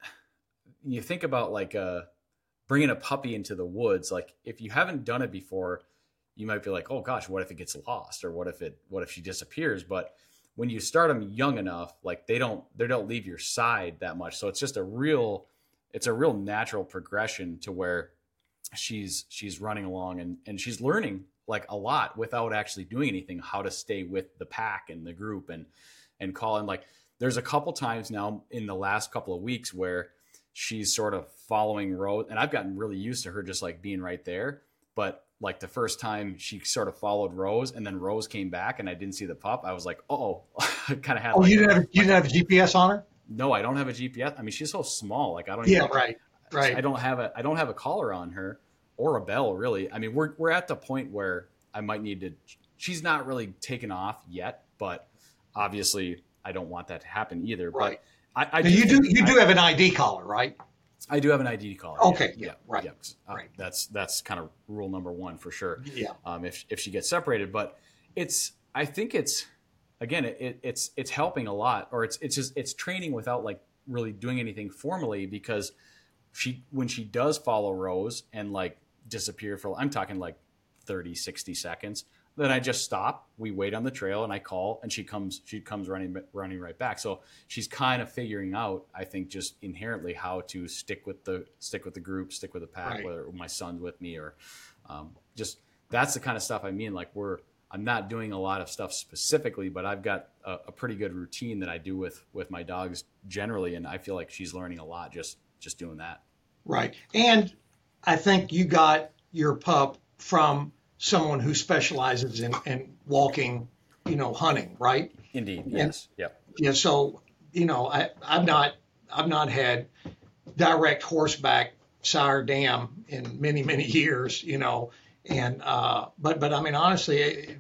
you think about like uh, bringing a puppy into the woods. Like if you haven't done it before, you might be like, oh gosh, what if it gets lost, or what if it, what if she disappears? But when you start them young enough, like they don't, they don't leave your side that much. So it's just a real. It's a real natural progression to where she's she's running along and, and she's learning like a lot without actually doing anything, how to stay with the pack and the group and and call in. Like there's a couple times now in the last couple of weeks where she's sort of following Rose, and I've gotten really used to her just like being right there. But like the first time she sort of followed Rose and then Rose came back and I didn't see the pup, I was like, oh, I kind of had. Oh, like you didn't a, have you didn't have a G P S on her? No, I don't have a G P S. I mean, she's so small. Like I don't. Yeah, even, right, right. I don't have a. I don't have a collar on her or a bell, really. I mean, we're we're at the point where I might need to. She's not really taken off yet, but obviously, I don't want that to happen either. Right. But I, I do you do you I, do have an I D collar, right? I do have an I D collar. Okay. Yeah. yeah right. Yeah. Uh, right. That's that's kind of rule number one for sure. Yeah. Um, if if she gets separated, but it's. I think it's. Again, it, it, it's it's helping a lot, or it's it's just it's training without like really doing anything formally, because she when she does follow Rose and like disappear for I'm talking like thirty, sixty seconds, then I just stop, we wait on the trail and I call and she comes she comes running running right back. So she's kind of figuring out, I think, just inherently how to stick with the stick with the group, stick with the pack, right. whether my son's with me or um, just that's the kind of stuff I mean. Like we're I'm not doing a lot of stuff specifically, but I've got a, a pretty good routine that I do with, with my dogs generally. And I feel like she's learning a lot just, just doing that. Right. And I think you got your pup from someone who specializes in, in walking, you know, hunting, right? Indeed. Yes. And, yeah. Yeah. So, you know, I, I've not, I've not had direct horseback sire dam in many, many years, you know. And, uh, but, but I mean, honestly, it,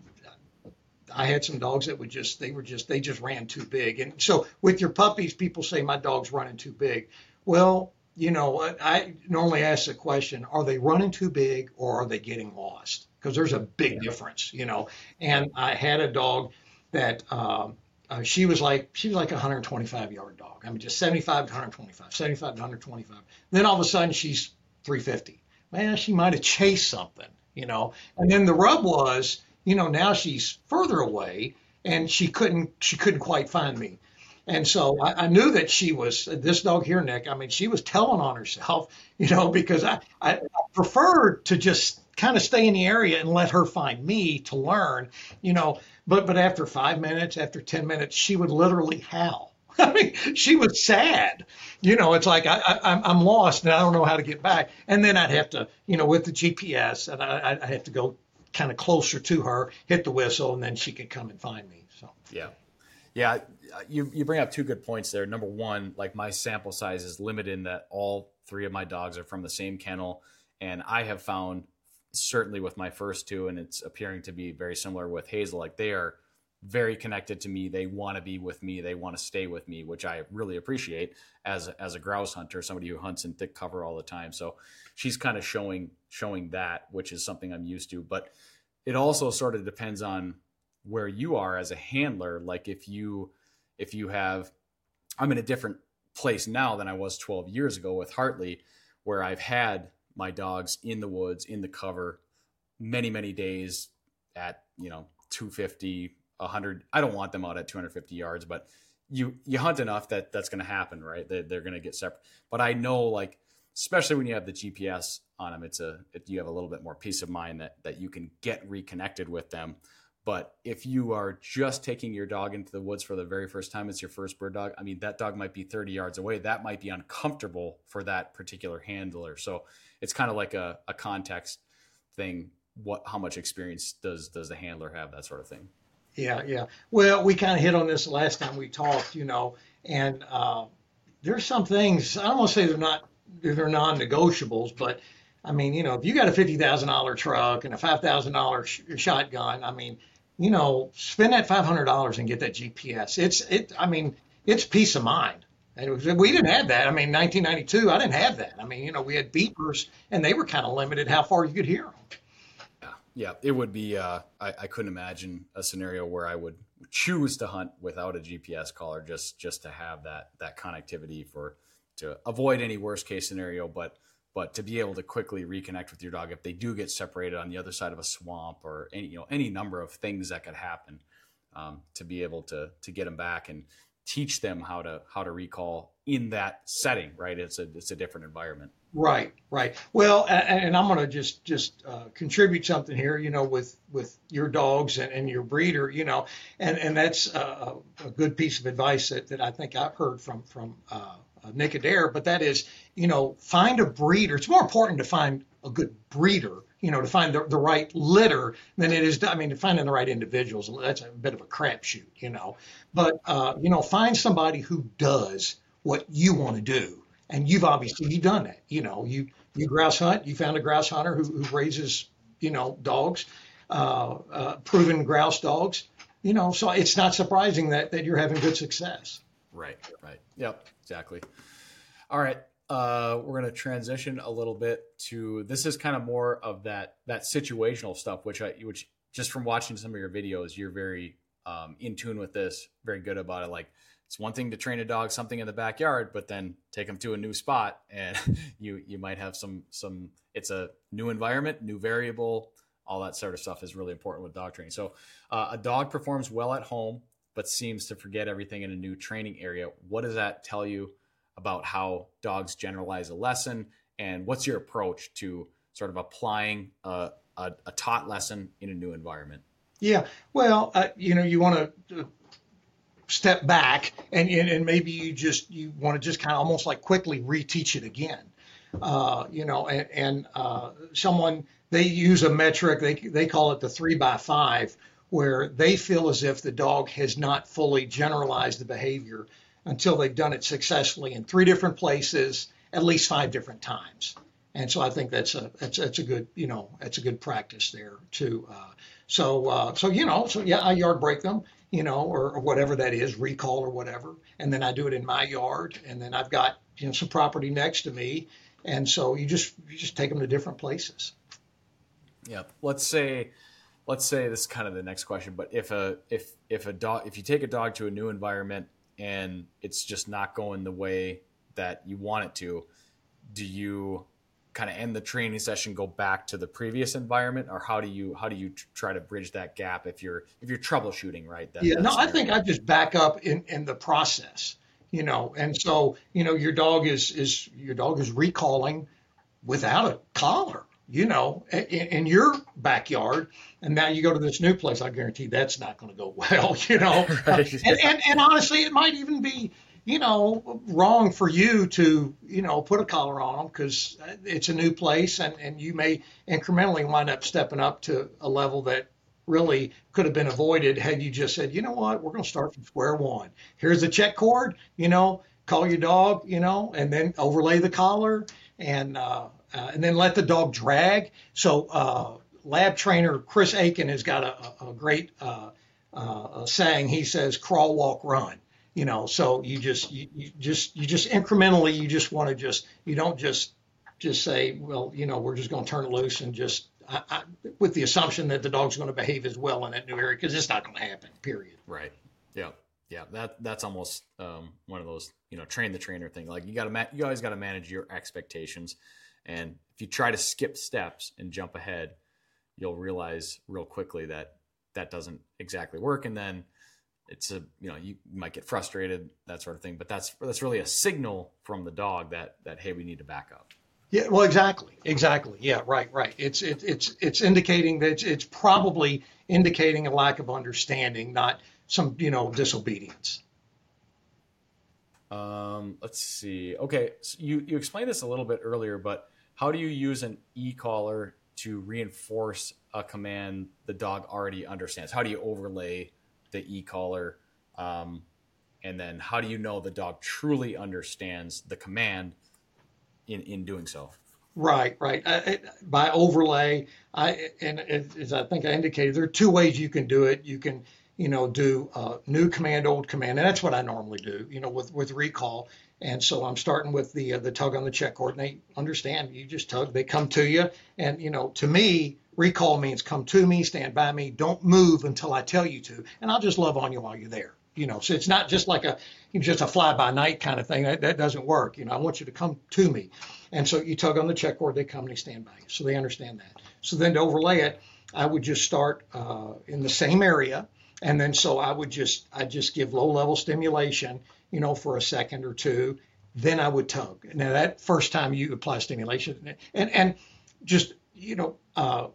I had some dogs that would just, they were just, they just ran too big. And so with your puppies, people say my dog's running too big. Well, you know, I normally ask the question, are they running too big or are they getting lost? Because there's a big yeah. difference, you know. And I had a dog that, um, uh, she was like, she was like a one hundred twenty-five yard dog. I mean, just seventy-five to one hundred twenty-five, seventy-five to one hundred twenty-five. Then all of a sudden she's three fifty. Man, she might have chased something. You know, and then the rub was, you know, now she's further away and she couldn't, she couldn't quite find me. And so I, I knew that she was this dog here, Nick. I mean, she was telling on herself, you know, because I, I preferred to just kind of stay in the area and let her find me to learn, you know, but, but after five minutes, after ten minutes, she would literally howl. I mean, she was sad. You know, it's like, I, I, I'm I'm lost and I don't know how to get back. And then I'd have to, you know, with the G P S, and I, I'd have to go kind of closer to her, hit the whistle, and then she could come and find me. So, yeah. Yeah. You, you bring up two good points there. Number one, like my sample size is limited in that all three of my dogs are from the same kennel. And I have found, certainly with my first two, and it's appearing to be very similar with Hazel, like they are very connected to me. They want to be with me. They want to stay with me, which I really appreciate as a, as a grouse hunter, somebody who hunts in thick cover all the time. So she's kind of showing, showing that, which is something I'm used to, but it also sort of depends on where you are as a handler. Like if you, if you have, I'm in a different place now than I was twelve years ago with Hartley, where I've had my dogs in the woods, in the cover, many, many days at, you know, two fifty, a hundred. I don't want them out at two hundred fifty yards, but you, you hunt enough that that's going to happen, right? They, they're going to get separate. But I know, like, especially when you have the G P S on them, it's a, it, you have a little bit more peace of mind that, that you can get reconnected with them. But if you are just taking your dog into the woods for the very first time, it's your first bird dog. I mean, that dog might be thirty yards away. That might be uncomfortable for that particular handler. So it's kind of like a, a context thing. What, how much experience does, does the handler have, that sort of thing? Yeah. Yeah. Well, we kind of hit on this last time we talked, you know, and uh, there's some things, I don't want to say they're not, they're non-negotiables, but I mean, you know, if you got a fifty thousand dollars truck and a five thousand dollars sh- shotgun, I mean, you know, spend that five hundred dollars and get that G P S. It's, it, I mean, it's peace of mind. And it was, we didn't have that. I mean, nineteen ninety-two, I didn't have that. I mean, you know, we had beepers and they were kind of limited how far you could hear them. Yeah, yeah, it would be, uh, I, I couldn't imagine a scenario where I would choose to hunt without a G P S collar, just, just to have that, that connectivity for, to avoid any worst case scenario, but, but to be able to quickly reconnect with your dog if they do get separated on the other side of a swamp or any, you know, any number of things that could happen, um, to be able to, to get them back and teach them how to, how to recall in that setting, right? It's a, it's a different environment. Right, right. Well, and, and I'm going to just just uh, contribute something here, you know, with with your dogs and, and your breeder, you know, and and that's a, a good piece of advice that, that I think I've heard from from uh, Nick Adair. But that is, you know, find a breeder. It's more important to find a good breeder, you know, to find the, the right litter than it is. I mean, to finding the right individuals, that's a bit of a crapshoot, you know. But uh, you know, find somebody who does what you want to do. And you've obviously you've done that. You know, you you grouse hunt. You found a grouse hunter who, who raises, you know, dogs, uh, uh, proven grouse dogs. You know, so it's not surprising that that you're having good success. Right. Right. Yep. Exactly. All right. Uh, we're going to transition a little bit to, this is kind of more of that that situational stuff, which I which just from watching some of your videos, you're very um, in tune with this, very good about it. Like, it's one thing to train a dog something in the backyard, but then take them to a new spot and you you might have some, some it's a new environment, new variable, all that sort of stuff is really important with dog training. So uh, a dog performs well at home, but seems to forget everything in a new training area. What does that tell you about how dogs generalize a lesson? And what's your approach to sort of applying a, a, a taught lesson in a new environment? Yeah, well, uh, you know, you want to uh, step back and, and and maybe you just you want to just kind of almost like quickly reteach it again, uh, you know, and, and uh, someone, they use a metric, they they call it the three by five, where they feel as if the dog has not fully generalized the behavior until they've done it successfully in three different places, at least five different times. And so I think that's a that's that's a good, you know, that's a good practice there too. Uh, so uh, so you know, so yeah, I yard break them, you know, or, or whatever that is, recall or whatever, and then I do it in my yard, and then I've got, you know, some property next to me, and so you just you just take them to different places. Yeah, let's say let's say this is kind of the next question, but if a if if a dog if you take a dog to a new environment and it's just not going the way that you want it to, do you kind of end the training session, go back to the previous environment, or how do you how do you try to bridge that gap if you're if you're troubleshooting, right? That, yeah, that no, scenario. I think I just back up in, in the process, you know, and so, you know, your dog is is your dog is recalling without a collar, you know, in, in your backyard. And now you go to this new place, I guarantee that's not going to go well, you know. Right. and, and, and honestly, it might even be, you know, wrong for you to, you know, put a collar on them because it's a new place, and, and you may incrementally wind up stepping up to a level that really could have been avoided had you just said, you know what, we're going to start from square one. Here's the check cord, you know, call your dog, you know, and then overlay the collar and uh, uh, and then let the dog drag. So uh, lab trainer Chris Aiken has got a, a great uh, uh, saying. He says, crawl, walk, run. You know, so you just you, you just you just incrementally you just want to just you don't just just say, well, you know, we're just going to turn it loose and just I, I, with the assumption that the dog's going to behave as well in that new area, because it's not going to happen. Period. Right. Yeah. Yeah. That that's almost um, one of those, you know, train the trainer thing. Like you got to ma- you always got to manage your expectations, and if you try to skip steps and jump ahead, you'll realize real quickly that that doesn't exactly work, and then it's a, you know, you might get frustrated, that sort of thing, but that's, that's really a signal from the dog that, that, hey, we need to back up. Yeah, well, exactly. Exactly. Yeah, right, right. It's, it, it's, it's indicating that it's, it's probably indicating a lack of understanding, not some, you know, disobedience. Um, let's see. Okay. So you, you explained this a little bit earlier, but how do you use an e-collar to reinforce a command the dog already understands? How do you overlay the e-collar, um, and then how do you know the dog truly understands the command in, in doing so? Right, right. I, I, by overlay, I and as I think I indicated, there are two ways you can do it. You can, you know, do uh, new command, old command, and that's what I normally do, you know, with with recall. And so I'm starting with the uh, the tug on the check cord, and they understand. You just tug, they come to you, and you know, to me, recall means come to me, stand by me, don't move until I tell you to, and I'll just love on you while you're there. You know, so it's not just like a you know, just a fly by night kind of thing. That, that doesn't work. You know, I want you to come to me, and so you tug on the check cord, they come and they stand by you, so they understand that. So then to overlay it, I would just start uh, in the same area, and then so I would just I just give low level stimulation, you know, for a second or two, then I would tug. Now that first time you apply stimulation, and and just you know. Uh,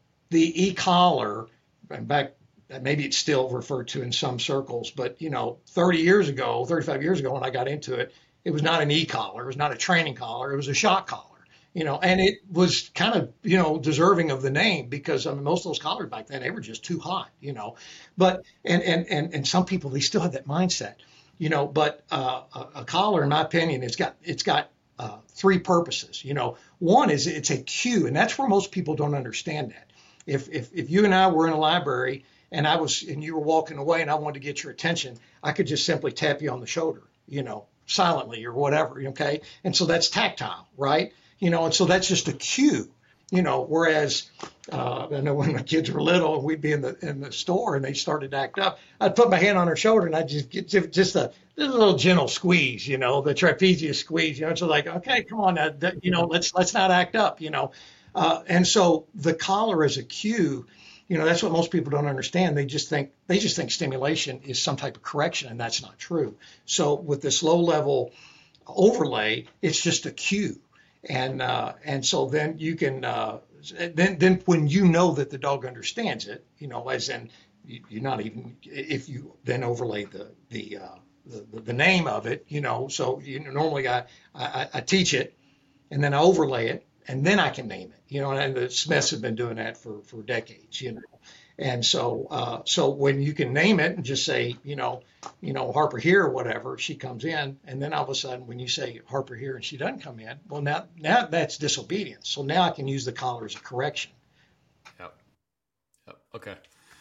The e-collar, and back, maybe it's still referred to in some circles, but, you know, thirty years ago, thirty-five years ago when I got into it, it was not an e-collar. It was not a training collar. It was a shock collar, you know, and it was kind of, you know, deserving of the name because, I mean, most of those collars back then, they were just too hot, you know. But, and, and, and, and some people, they still have that mindset, you know, but uh, a, a collar, in my opinion, it's got, it's got uh, three purposes. You know, one is it's a cue, and that's where most people don't understand that. If, if if you and I were in a library and I was and you were walking away and I wanted to get your attention, I could just simply tap you on the shoulder, you know, silently or whatever, okay? And so that's tactile, right? You know, and so that's just a cue, you know, whereas uh, I know when my kids were little and we'd be in the in the store and they started to act up, I'd put my hand on their shoulder and I'd just get just a, just a little gentle squeeze, you know, the trapezius squeeze, you know, it's like, okay, come on, now, you know, let's let's not act up, you know. Uh, and so the collar as a cue, you know, that's what most people don't understand. They just think they just think stimulation is some type of correction, and that's not true. So with this low level overlay, it's just a cue, and uh, and so then you can uh, then then when you know that the dog understands it, you know, as in you're not even if you then overlay the the uh, the, the name of it, you know. So you know, normally I, I I teach it, and then I overlay it. And then I can name it, you know, and the Smiths have been doing that for, for decades, you know. And so, uh, so when you can name it and just say, you know, you know, Harper here or whatever, she comes in, and then all of a sudden when you say Harper here and she doesn't come in, well, now, now that's disobedience. So now I can use the collar as a correction. Yep. Yep. Okay.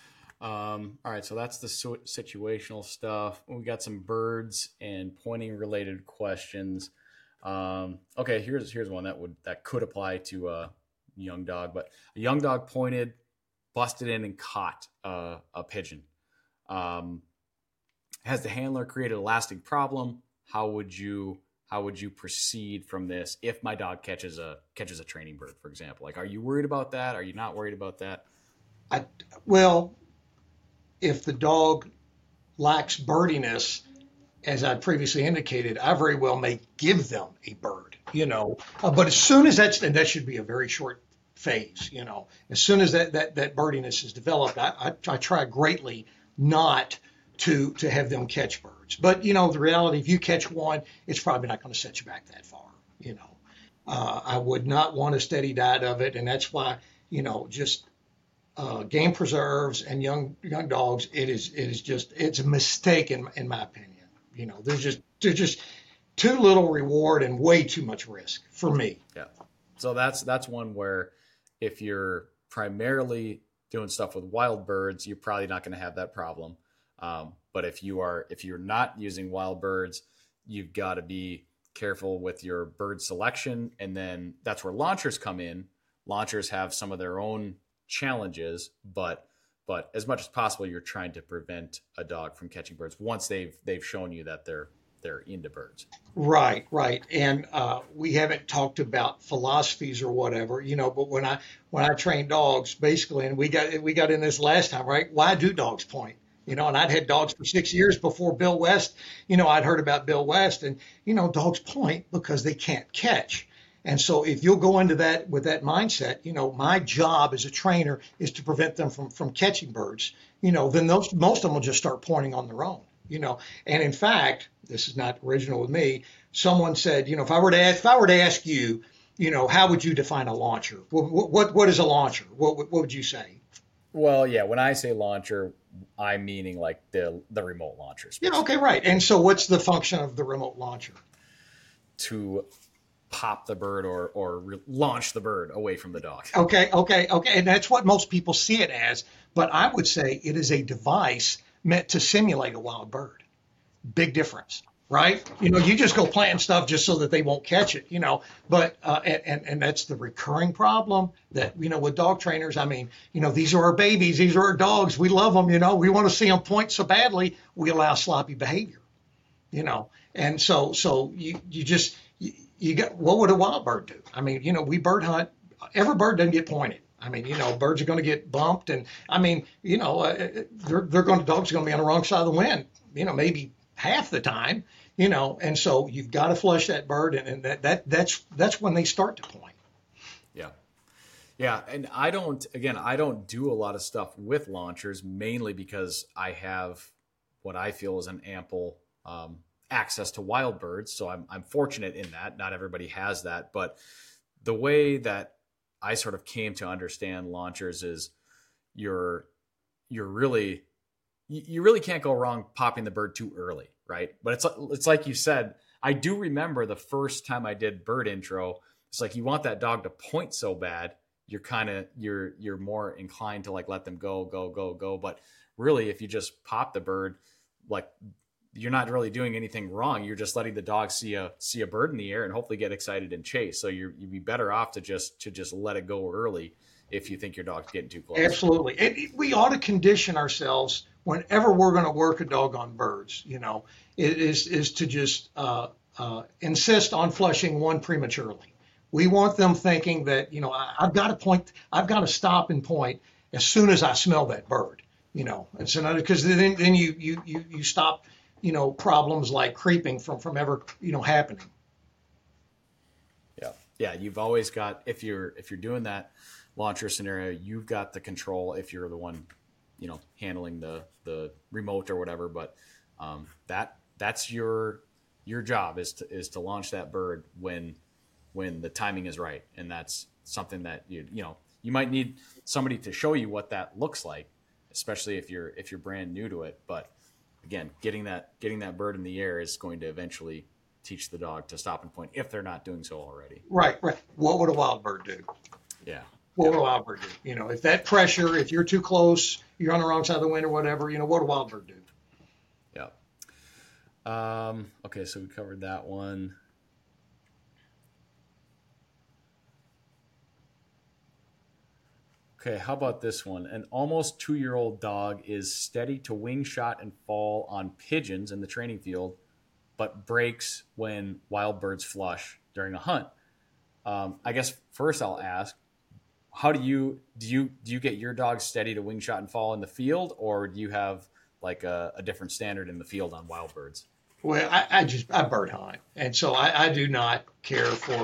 Um, all right. So that's the situational stuff. We got some birds and pointing related questions. Um, okay, here's here's one that would that could apply to a young dog, but a young dog pointed, busted in, and caught uh, a pigeon. Um, has the handler created a lasting problem? How would you how would you proceed from this if my dog catches a catches a training bird, for example? Like, are you worried about that? Are you not worried about that? I well, if the dog lacks birdiness, as I previously indicated, I very well may give them a bird, you know. Uh, but as soon as that's, and that should be a very short phase. You know, as soon as that that that birdiness is developed, I, I, I try greatly not to to have them catch birds. But you know, the reality, if you catch one, it's probably not going to set you back that far. You know, uh, I would not want a steady diet of it, and that's why, you know, just uh, game preserves and young young dogs, it is it is just it's a mistake in in my opinion. You know, there's just there's just too little reward and way too much risk for me. Yeah. So that's that's one where if you're primarily doing stuff with wild birds, you're probably not going to have that problem. Um, but if you are if you're not using wild birds, you've got to be careful with your bird selection. And then that's where launchers come in. Launchers have some of their own challenges, but but as much as possible, you're trying to prevent a dog from catching birds once they've they've shown you that they're they're into birds. Right, right. And uh, we haven't talked about philosophies or whatever, you know, but when I when I train dogs, basically, and we got we got in this last time, right? Why do dogs point? You know, and I'd had dogs for six years before Bill West. You know, I'd heard about Bill West, and, you know, dogs point because they can't catch. And so if you'll go into that with that mindset, you know, my job as a trainer is to prevent them from, from catching birds, you know, then those, most of them will just start pointing on their own, you know. And in fact, this is not original with me. Someone said, you know, if I were to ask, if I were to ask you, you know, how would you define a launcher? What, what, what is a launcher? What, what would you say? Well, yeah, when I say launcher, I'm meaning like the the remote launchers. Yeah, okay, right. And so what's the function of the remote launcher? To pop the bird or or re- launch the bird away from the dog. Okay, okay, okay. And that's what most people see it as. But I would say it is a device meant to simulate a wild bird. Big difference, right? You know, you just go planting stuff just so that they won't catch it, you know. But, uh, and, and, and that's the recurring problem that, you know, with dog trainers, I mean, you know, these are our babies. These are our dogs. We love them, you know. We want to see them point so badly. We allow sloppy behavior, you know. And so, so you, you just, you, you got, what would a wild bird do? I mean, you know, we bird hunt. Every bird doesn't get pointed. I mean, you know, birds are going to get bumped. And I mean, you know, uh, they're, they're going to, dogs are going to be on the wrong side of the wind, you know, maybe half the time, you know, and so you've got to flush that bird. And, and that, that, that's, that's when they start to point. Yeah. Yeah. And I don't, again, I don't do a lot of stuff with launchers, mainly because I have what I feel is an ample, um, access to wild birds. So I'm, I'm fortunate in that. Not everybody has that, but the way that I sort of came to understand launchers is you're, you're really, you really can't go wrong popping the bird too early. Right. But it's, it's like you said, I do remember the first time I did bird intro, it's like, you want that dog to point so bad, you're kind of, you're, you're more inclined to like, let them go, go, go, go. But really, if you just pop the bird, like, you're not really doing anything wrong. You're just letting the dog see a see a bird in the air and hopefully get excited and chase. So you're, you'd be better off to just to just let it go early if you think your dog's getting too close. Absolutely. And we ought to condition ourselves whenever we're going to work a dog on birds, you know, it is is to just uh, uh, insist on flushing one prematurely. We want them thinking that, you know, I, I've got to point, I've got to stop and point as soon as I smell that bird, you know, and so because then then you you you you stop, you know, problems like creeping from, from ever, you know, happening. Yeah. Yeah. You've always got, if you're, if you're doing that launcher scenario, you've got the control if you're the one, you know, handling the, the remote or whatever, but um, that, that's your, your job is to, is to launch that bird when, when the timing is right. And that's something that you, you know, you might need somebody to show you what that looks like, especially if you're, if you're brand new to it. But again, getting that getting that bird in the air is going to eventually teach the dog to stop and point if they're not doing so already. Right, right. What would a wild bird do? Yeah. What yeah. would a wild bird do? You know, if that pressure, if you're too close, you're on the wrong side of the wind or whatever, you know, what would a wild bird do? Yeah. Um, okay, so we covered that one. Okay, how about this one? An almost two-year-old dog is steady to wing shot and fall on pigeons in the training field, but breaks when wild birds flush during a hunt. Um, I guess first I'll ask, how do you do you do you get your dog steady to wing shot and fall in the field, or do you have like a, a different standard in the field on wild birds? Well, I, I just I bird hunt, and so I, I do not care for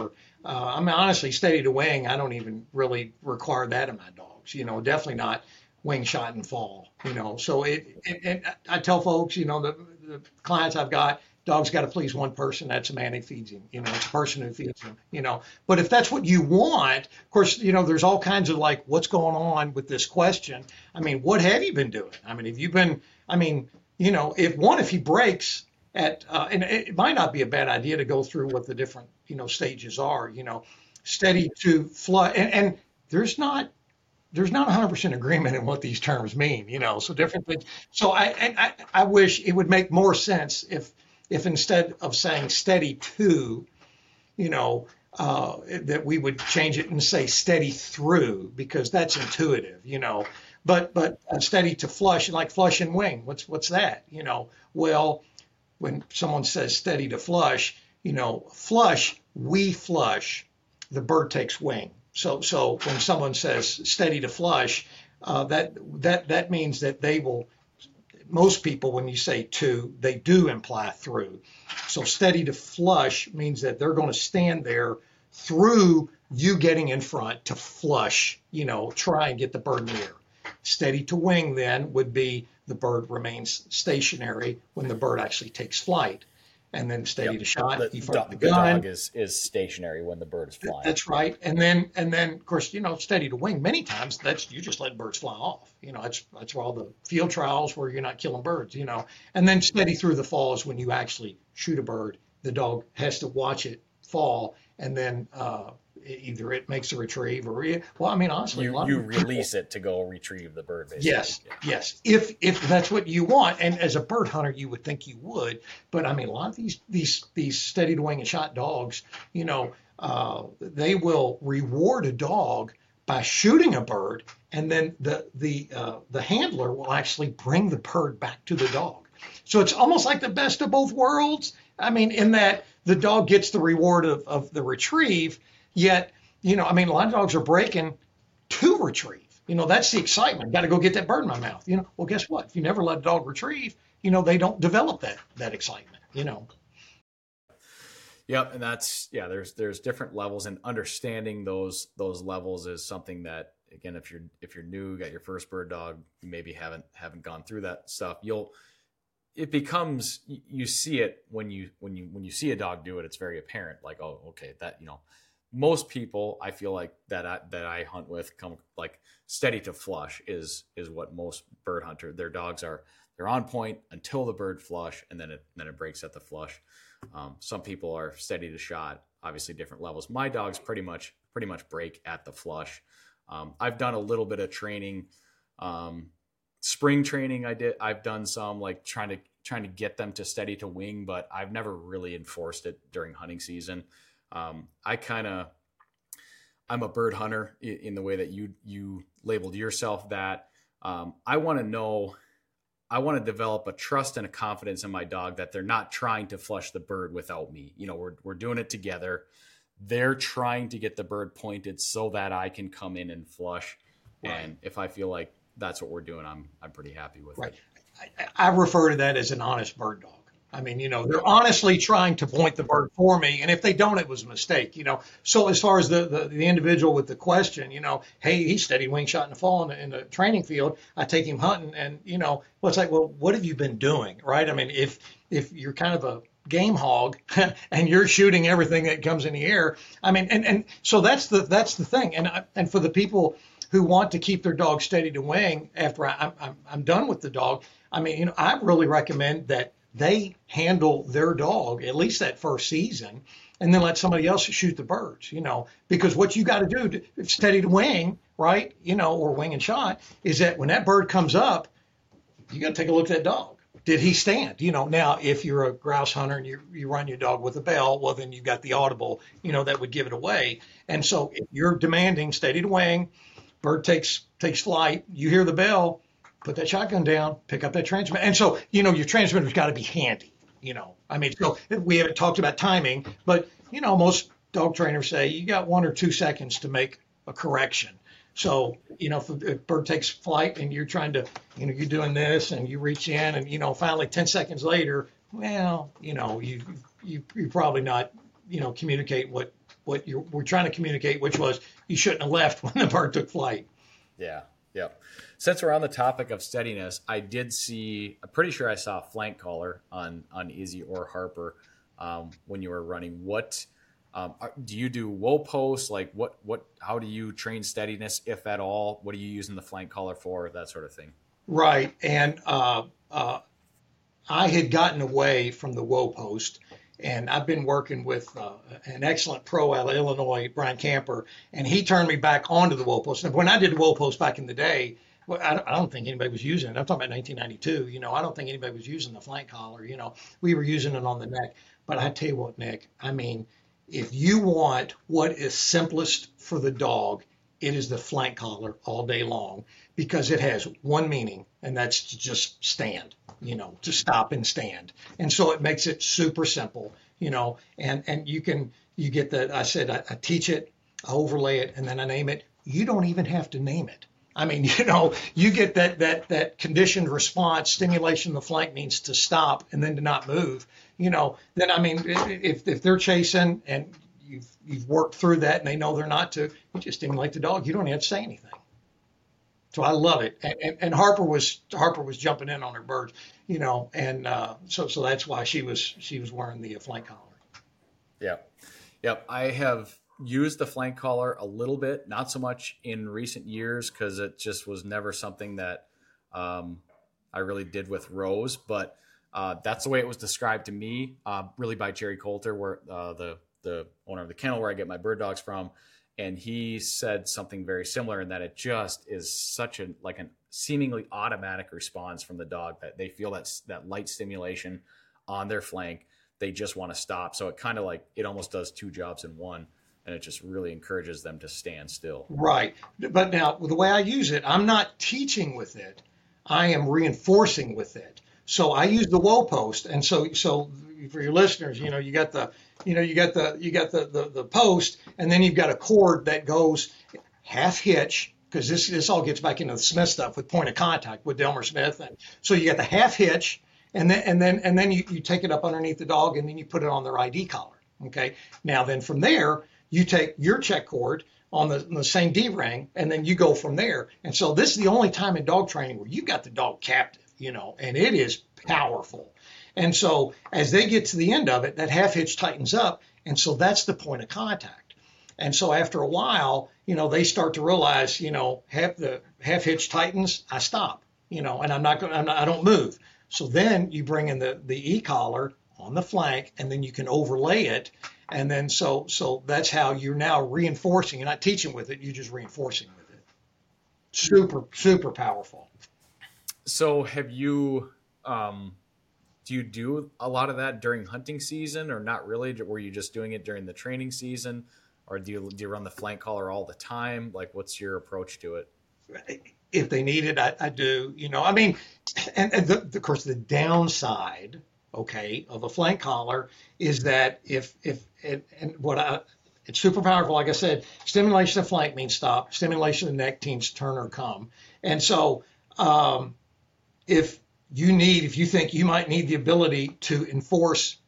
Uh, I mean, honestly, steady to wing, I don't even really require that in my dogs. You know, definitely not wing, shot, and fall. You know, so it, it, it I tell folks, you know, the, the clients I've got, dog's got to please one person. That's the man who feeds him. You know, it's a person who feeds him. You know, but if that's what you want, of course, you know, there's all kinds of like, what's going on with this question? I mean, what have you been doing? I mean, have you been? I mean, you know, if one, if he breaks at, uh, and it might not be a bad idea to go through what the different, you know, stages are. You know, steady to flush, and, and there's not. There's not one hundred percent agreement in what these terms mean, you know, so different things. So I, I, I wish it would make more sense if, if instead of saying steady to, you know, uh, that we would change it and say steady through, because that's intuitive, you know, but, but uh, steady to flush, like flush and wing. What's, what's that? You know, well, when someone says steady to flush, you know, flush, we flush, the bird takes wing. So, so when someone says steady to flush, uh, that that that means that they will. Most people, when you say to, they do imply through. So steady to flush means that they're going to stand there through you getting in front to flush. You know, try and get the bird near. Steady to wing then would be the bird remains stationary when the bird actually takes flight. And then steady yep. to shot, the, you fire the the gun. dog is, is stationary when the bird is flying. That's right. And then, and then, of course, you know, steady to wing. Many times, that's you just let birds fly off. You know, that's that's where all the field trials where you're not killing birds. You know, and then steady through the fall is when you actually shoot a bird. The dog has to watch it fall, and then uh, either it makes a retrieve or it, well, I mean, honestly, you, you release it to go retrieve the bird. Basically. Yes, yes. If if that's what you want, and as a bird hunter, you would think you would. But I mean, a lot of these these these steady to wing and shot dogs, you know, uh, they will reward a dog by shooting a bird, and then the the uh, the handler will actually bring the bird back to the dog. So it's almost like the best of both worlds. I mean, in that the dog gets the reward of, of the retrieve, yet, you know, I mean, a lot of dogs are breaking to retrieve. You know, that's the excitement. Got to go get that bird in my mouth. You know, well, guess what? If you never let a dog retrieve, you know, they don't develop that that excitement, you know. Yep, and that's yeah. There's there's different levels, and understanding those those levels is something that, again, if you're if you're new, got your first bird dog, you maybe haven't haven't gone through that stuff. You'll it becomes you see it when you when you when you see a dog do it. It's very apparent. Like, oh, okay, that you know. Most people, I feel like that I, that I hunt with, come like steady to flush is is what most bird hunter. Their dogs are they're on point until the bird flush, and then it then it breaks at the flush. Um, some people are steady to shot, obviously different levels. My dogs pretty much pretty much break at the flush. Um, I've done a little bit of training, um, spring training. I did. I've done some like trying to trying to get them to steady to wing, but I've never really enforced it during hunting season. Um, I kind of, I'm a bird hunter in, in the way that you, you labeled yourself that, um, I want to know, I want to develop a trust and a confidence in my dog that they're not trying to flush the bird without me. You know, we're, we're doing it together. They're trying to get the bird pointed so that I can come in and flush. Right. And if I feel like that's what we're doing, I'm, I'm pretty happy with right. it. I, I refer to that as an honest bird dog. I mean, you know, they're honestly trying to point the bird for me. And if they don't, it was a mistake, you know. So as far as the, the, the individual with the question, you know, hey, he's steady wing shot in the fall in the, in the training field. I take him hunting and, you know, well, it's like, well, what have you been doing? Right. I mean, if if you're kind of a game hog and you're shooting everything that comes in the air, I mean, and, and so that's the that's the thing. And I, and for the people who want to keep their dog steady to wing after I, I'm, I'm done with the dog, I mean, you know, I really recommend that they handle their dog at least that first season and then let somebody else shoot the birds, you know, because what you got to do to steady to wing, right, you know, or wing and shot, is that when that bird comes up, you got to take a look at that dog. Did he stand? You know, now if you're a grouse hunter and you, you run your dog with a bell, well, then you've got the audible, you know, that would give it away. And so if you're demanding steady to wing, bird takes takes flight, you hear the bell, put that shotgun down, pick up that transmitter. And so, you know, your transmitter's got to be handy, you know. I mean, so we haven't talked about timing, but, you know, most dog trainers say you got one or two seconds to make a correction. So, you know, if a bird takes flight and you're trying to, you know, you're doing this and you reach in and, you know, finally ten seconds later, well, you know, you, you, you probably not, you know, communicate what what you were trying to communicate, which was you shouldn't have left when the bird took flight. Yeah. Yep. Since we're on the topic of steadiness, I did see, I'm pretty sure I saw a flank collar on, on Izzy or Harper um, when you were running. What um, are, do you do whoa posts? Like what, what, how do you train steadiness, if at all? What are you using the flank collar for? That sort of thing. Right. And uh, uh, I had gotten away from the whoa post, and I've been working with uh, an excellent pro out of Illinois, Brian Camper, and he turned me back onto the whoa post. And when I did the whoa post back in the day, well, I don't, I don't think anybody was using it. I'm talking about nineteen ninety-two. You know, I don't think anybody was using the flank collar. You know, we were using it on the neck. But I tell you what, Nick, I mean, if you want what is simplest for the dog, it is the flank collar all day long, because it has one meaning, and that's to just stand, you know, to stop and stand. And so it makes it super simple, you know, and, and you can, you get that. I said, I, I teach it, I overlay it, and then I name it. You don't even have to name it. I mean, you know, you get that, that, that conditioned response. Stimulation of the flank means to stop and then to not move, you know, then, I mean, if, if they're chasing and you've, you've worked through that and they know they're not to, you just stimulate the dog. You don't have to say anything. So I love it. And, and, and Harper was, Harper was jumping in on her birds, you know, and uh, so, so that's why she was, she was wearing the flank collar. Yeah. Yep. I have used the flank collar a little bit, not so much in recent years, because it just was never something that um, I really did with Rose, but uh, that's the way it was described to me, uh, really by Jerry Coulter, where uh, the, the owner of the kennel where I get my bird dogs from. And he said something very similar in that it just is such a, like a seemingly automatic response from the dog that they feel that, that light stimulation on their flank. They just want to stop. So it kind of like, it almost does two jobs in one. And it just really encourages them to stand still. Right. But now the way I use it, I'm not teaching with it. I am reinforcing with it. So I use the whoa post. And so, so for your listeners, you know, you got the, you know, you got the, you got the, the, the post, and then you've got a cord that goes half hitch, because this, this all gets back into the Smith stuff with point of contact with Delmer Smith. And so you got the half hitch, and then, and then, and then you, you take it up underneath the dog, and then you put it on their I D collar. Okay. Now then from there, you take your check cord on the, the same D-ring, and then you go from there. And so this is the only time in dog training where you got the dog captive, you know, and it is powerful. And so as they get to the end of it, that half hitch tightens up. And so that's the point of contact. And so after a while, you know, they start to realize, you know, half the half hitch tightens, I stop, you know, and I'm not going to, I don't move. So then you bring in the, the e-collar on the flank, and then you can overlay it. And then so so that's how you're now reinforcing. You're not teaching with it, you're just reinforcing with it. Super, super powerful. So have you, um, do you do a lot of that during hunting season, or not really? Were you just doing it during the training season, or do you, do you run the flank collar all the time? Like, what's your approach to it? If they need it, I, I do. You know, I mean, and, and the, of course, the downside, okay, of a flank collar is that if, if, and, and what I, it's super powerful. Like I said, stimulation of flank means stop. Stimulation of neck means turn or come. And so, um, if you need, if you think you might need the ability to enforce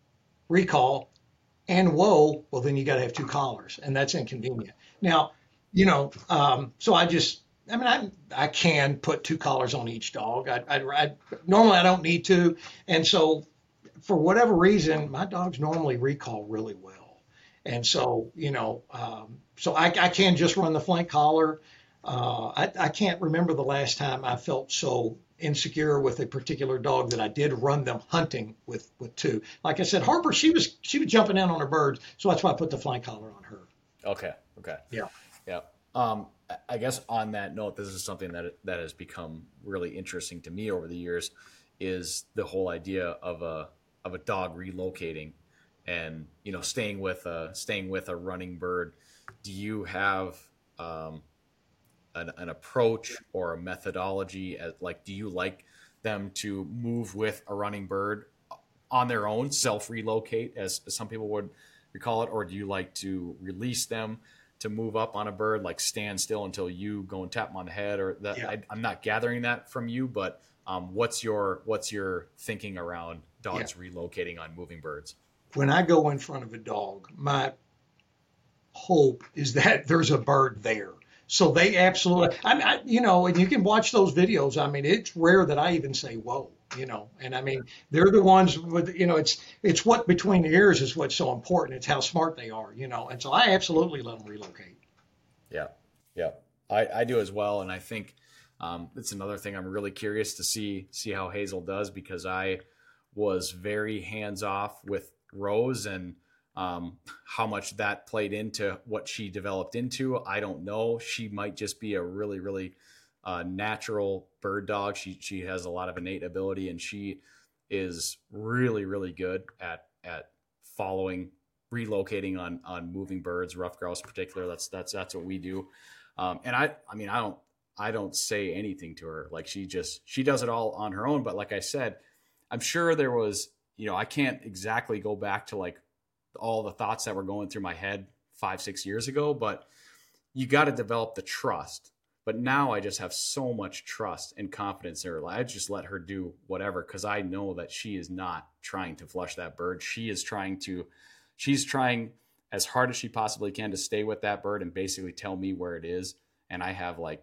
recall and whoa, well, then you got to have two collars, and that's inconvenient. Now, you know, um, so I just, I mean, I I can put two collars on each dog. I, I, I normally I don't need to, and so for whatever reason, my dogs normally recall really well, and so you know, um, so I, I can just run the flank collar. Uh, I, I can't remember the last time I felt so insecure with a particular dog that I did run them hunting with with two. Like I said, Harper, she was she was jumping in on her birds, so that's why I put the flank collar on her. Okay. Okay. Yeah. Yeah. Um, I guess on that note, this is something that that has become really interesting to me over the years, is the whole idea of a of a dog relocating, and you know, staying with a staying with a running bird. Do you have um, an, an approach or a methodology? At, like, do you like them to move with a running bird on their own, self relocate, as some people would recall it, or do you like to release them to move up on a bird, like stand still until you go and tap them on the head? Or that? Yeah. I, I'm not gathering that from you, but um, what's your what's your thinking around dogs yeah. relocating on moving birds? When I go in front of a dog, my hope is that there's a bird there. So they absolutely, I, I, you know, and you can watch those videos. I mean, it's rare that I even say, whoa, you know, and I mean, they're the ones with, you know, it's, it's what between the ears is what's so important. It's how smart they are, you know, and so I absolutely let them relocate. Yeah. Yeah. I, I do as well. And I think um, it's another thing I'm really curious to see, see how Hazel does, because I was very hands off with Rose, and Um, how much that played into what she developed into, I don't know. She might just be a really, really uh, natural bird dog. She she has a lot of innate ability, and she is really, really good at at following, relocating on on moving birds, ruffed grouse in particular. That's that's that's what we do. Um, and I I mean I don't I don't say anything to her. Like she just she does it all on her own. But like I said, I'm sure there was, you know, I can't exactly go back to like all the thoughts that were going through my head five, six years ago, but you got to develop the trust. But now I just have so much trust and confidence in her. I just let her do whatever, because I know that she is not trying to flush that bird. She is trying to, she's trying as hard as she possibly can to stay with that bird and basically tell me where it is. And I have like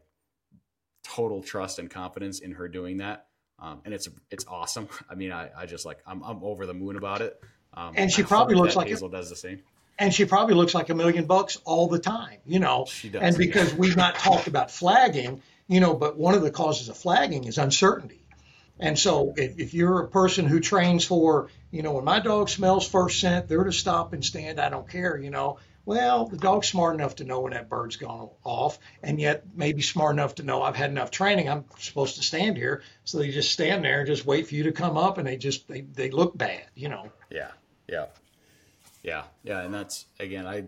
total trust and confidence in her doing that. Um, and it's, it's awesome. I mean, I, I just like, I'm, I'm over the moon about it. Um, and she I probably looks like Hazel does the same. And she probably looks like a million bucks all the time, you know. She does, and because yeah. we've not talked about flagging, you know, but one of the causes of flagging is uncertainty. And so if, if you're a person who trains for, you know, when my dog smells first scent, they're to stop and stand. I don't care, you know. Well, the dog's smart enough to know when that bird's gone off, and yet maybe smart enough to know I've had enough training. I'm supposed to stand here. So they just stand there and just wait for you to come up, and they just they, they look bad, you know. Yeah, yeah. Yeah. Yeah. And that's, again, I,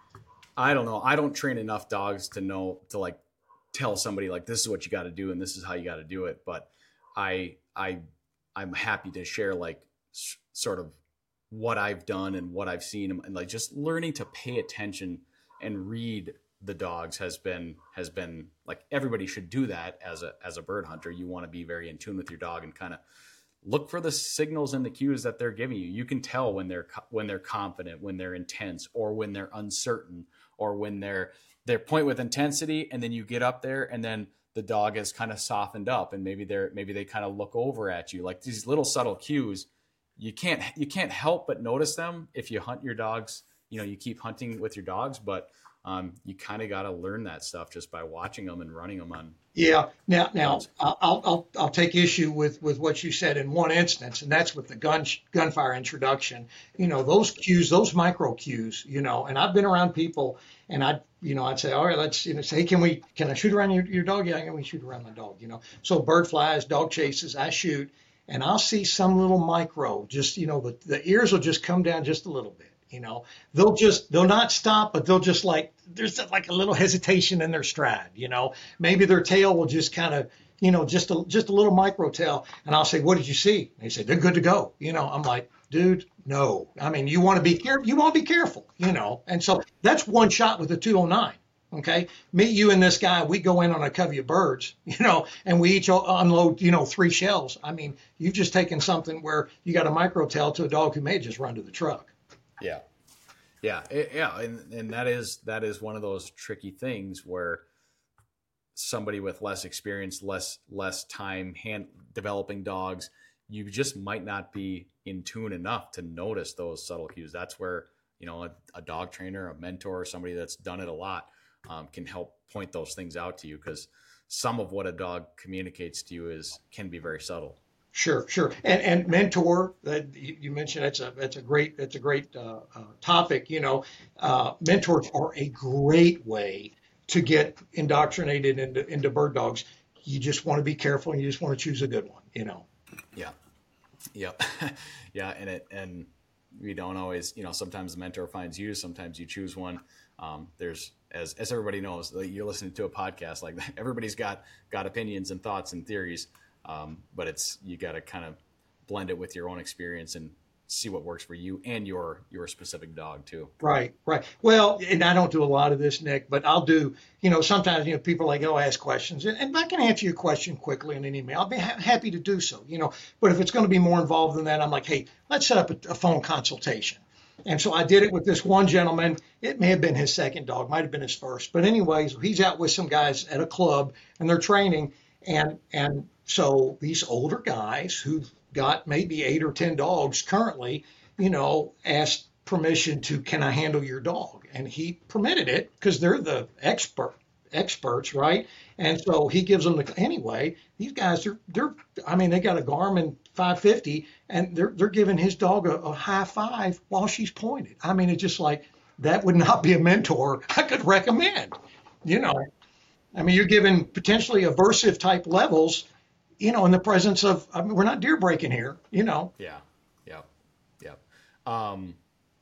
I don't know. I don't train enough dogs to know, to like tell somebody like, this is what you got to do. And this is how you got to do it. But I, I, I'm happy to share like s- sort of what I've done and what I've seen, and like just learning to pay attention and read the dogs has been, has been like, everybody should do that as a, as a bird hunter. You want to be very in tune with your dog and kind of look for the signals and the cues that they're giving you. You can tell when they're when they're confident, when they're intense, or when they're uncertain, or when they're they're point with intensity, and then you get up there and then the dog has kind of softened up, and maybe they're maybe they kind of look over at you. Like these little subtle cues, you can't you can't help but notice them if you hunt your dogs. You know, you keep hunting with your dogs, but um, you kind of got to learn that stuff just by watching them and running them on. Yeah. Now, now I'll, I'll, I'll take issue with, with what you said in one instance, and that's with the gun, gunfire introduction. You know, those cues, those micro cues, you know, and I've been around people, and I, you know, I'd say, all right, let's, you know, say, can we, can I shoot around your, your dog? Yeah, can we shoot around my dog? You know, so bird flies, dog chases, I shoot, and I'll see some little micro, just, you know, the, the ears will just come down just a little bit. You know, they'll just, they'll not stop, but they'll just like, there's like a little hesitation in their stride, you know, maybe their tail will just kind of, you know, just a, just a little micro tail. And I'll say, what did you see? And they say, they're good to go. You know, I'm like, dude, no, I mean, you want to be careful, you want to be careful, you know? And so that's one shot with the two oh nine. Okay. Me, you, and this guy, we go in on a covey of birds, you know, and we each unload, you know, three shells. I mean, you've just taken something where you got a micro tail to a dog who may just run to the truck. Yeah. Yeah. It, yeah. And, and that is, that is one of those tricky things where somebody with less experience, less, less time hand developing dogs, you just might not be in tune enough to notice those subtle cues. That's where, you know, a, a dog trainer, a mentor, or somebody that's done it a lot um, can help point those things out to you, because some of what a dog communicates to you is, can be very subtle. Sure, sure. And and mentor, that you, you mentioned, that's a that's a great that's a great uh, uh, topic. You know, uh, mentors are a great way to get indoctrinated into into bird dogs. You just want to be careful, and you just want to choose a good one. You know. Yeah. Yeah. Yeah. And it and we don't always, you know, sometimes the mentor finds you, sometimes you choose one. Um, there's as as everybody knows, like you're listening to a podcast like that. Everybody's got got opinions and thoughts and theories. Um, but it's, you got to kind of blend it with your own experience and see what works for you and your, your specific dog too. Right, right. Well, and I don't do a lot of this, Nick, but I'll do, you know, sometimes, you know, people are like, oh, ask questions. And, and if I can answer your question quickly in an email, I'll be ha- happy to do so, you know. But if it's going to be more involved than that, I'm like, hey, let's set up a, a phone consultation. And so I did it with this one gentleman. It may have been his second dog, might have been his first. But anyways, he's out with some guys at a club and they're training. And and so these older guys who've got maybe eight or ten dogs currently, you know, asked permission to, can I handle your dog? And he permitted it because they're the expert experts, right? And so he gives them the, anyway, these guys are, they're, I mean, they got a Garmin five fifty and they're, they're giving his dog a, a high five while she's pointed. I mean, it's just like, that would not be a mentor I could recommend, you know. I mean, you're giving potentially aversive type levels, you know, in the presence of, I mean, we're not deer breaking here, you know. Yeah. Yeah. Yeah. Um,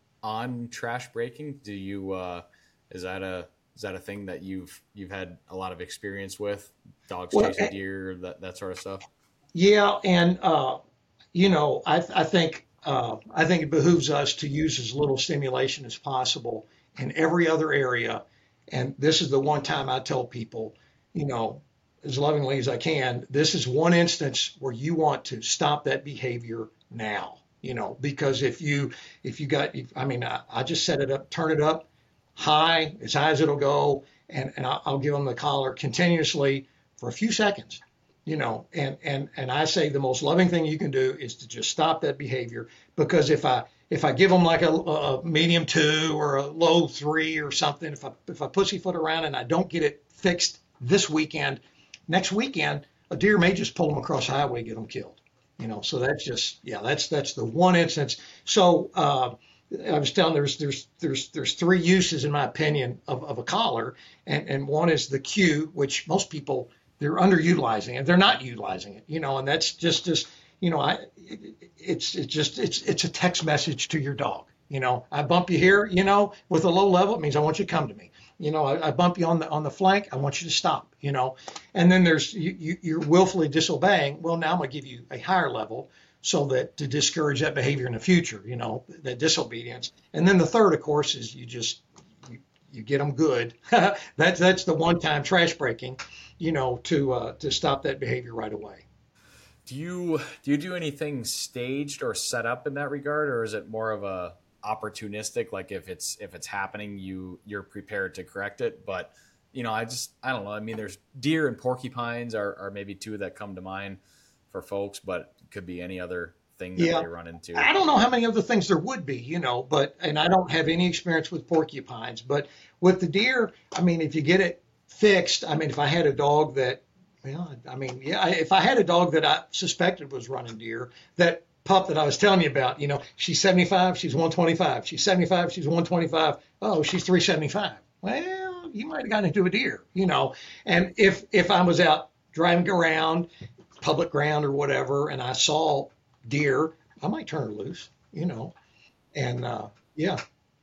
on trash breaking, do you, uh, is that a, is that a thing that you've, you've had a lot of experience with, dogs Well, chasing eh, deer, that, that sort of stuff? Yeah. And, uh, you know, I, I think, uh, I think it behooves us to use as little stimulation as possible in every other area. And this is the one time I tell people, you know, as lovingly as I can, this is one instance where you want to stop that behavior now, you know, because if you, if you got, I mean, I, I just set it up, turn it up high, as high as it'll go. And, and I'll, I'll give them the collar continuously for a few seconds, you know, and, and, and I say the most loving thing you can do is to just stop that behavior. Because if I, if I give them like a, a medium two or a low three or something, if I, if I pussyfoot around and I don't get it fixed this weekend, next weekend, a deer may just pull them across the highway, get them killed, you know. So that's just, yeah, that's, that's the one instance. So, uh, I was telling there's, there's, there's, there's three uses in my opinion of, of a collar. And, and one is the cue, which most people, they're underutilizing it. They're not utilizing it, you know, and that's just, just, you know, I, it, it's, it's just, it's, it's a text message to your dog. You know, I bump you here, you know, with a low level, it means I want you to come to me. You know, I, I bump you on the, on the flank. I want you to stop, you know, and then there's, you, you, you're willfully disobeying. Well, now I'm going to give you a higher level so that to discourage that behavior in the future, you know, that disobedience. And then the third, of course, is you just, you, you get them good. that's, that's the one time trash breaking, you know, to, uh, to stop that behavior right away. Do you, do you do anything staged or set up in that regard? Or is it more of a opportunistic, like if it's, if it's happening, you, you're prepared to correct it? But, you know, I just, I don't know. I mean, there's deer and porcupines are, are maybe two that come to mind for folks, but it could be any other thing that Yeah. they run into. I don't know how many other things there would be, you know, but, and I don't have any experience with porcupines, but with the deer, I mean, if you get it fixed, I mean, if I had a dog that, well, I mean, yeah, I, if I had a dog that I suspected was running deer, that pup that I was telling you about, you know, she's seventy-five, she's one twenty-five, she's seventy-five, she's one twenty-five. Oh, she's three seventy-five. Well, you might have gotten into a deer, you know, and if, if I was out driving around public ground or whatever, and I saw deer, I might turn her loose, you know, and, uh, yeah.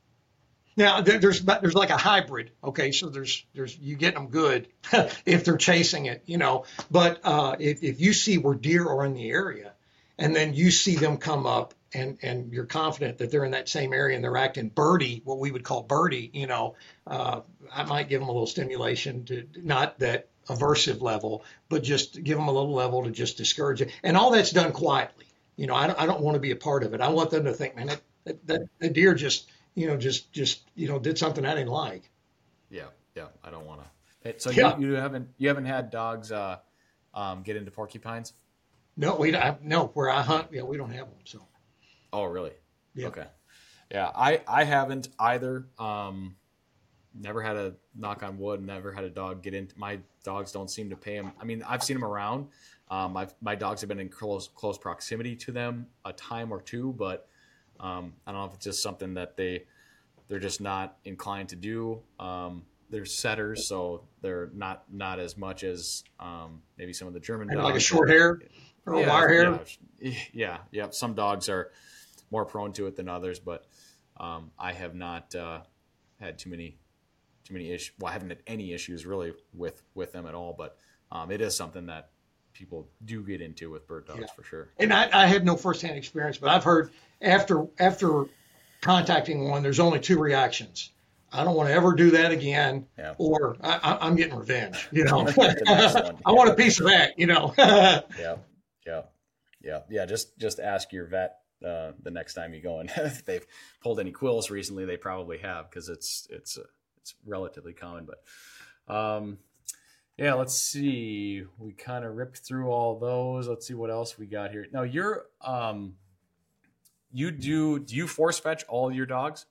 Now there, there's, there's like a hybrid. Okay. So there's, there's, you get them good if they're chasing it, you know, but, uh, if, if you see where deer are in the area and then you see them come up and, and you're confident that they're in that same area and they're acting birdie, what we would call birdie, you know, uh, I might give them a little stimulation to not that aversive level, but just give them a little level to just discourage it. And all that's done quietly. You know, I don't, I don't want to be a part of it. I want them to think, man, that, that, that, that deer just, you know, just, just, you know, did something I didn't like. Yeah. Yeah. I don't want to. So Yeah. you, you haven't, you haven't had dogs, uh, um, get into porcupines? No, we don't, no, where I hunt, yeah, we don't have them. So, Oh, really? yeah. Okay. Yeah. I, I haven't either. Um, never had a, knock on wood, never had a dog get into, my dogs don't seem to pay them. I mean, I've seen them around. Um, I've, my dogs have been in close, close proximity to them a time or two, but, um, I don't know if it's just something that they, they're just not inclined to do. Um, they're setters, so they're not, not as much as, um, maybe some of the German And dogs. like a short hair or a Yeah, wire hair. Yeah, yeah, yeah. Some dogs are more prone to it than others, but, um, I have not, uh, had too many, too many issues. Well, I haven't had any issues really with, with them at all, but, um, it is something that people do get into with bird dogs. Yeah. For sure. And I, I have no firsthand experience, but I've heard after after contacting one, there's only two reactions. I don't want to ever do that again, yeah. or I, I'm getting revenge. You know, I yeah. want a piece of that. You know. yeah, yeah, yeah, yeah. Just just ask your vet uh, the next time you go. And if they've pulled any quills recently, they probably have, because it's it's uh, it's relatively common. But um, yeah, let's see. We kind of ripped through all those. Let's see what else we got here. Now you're um, you do do you force fetch all your dogs?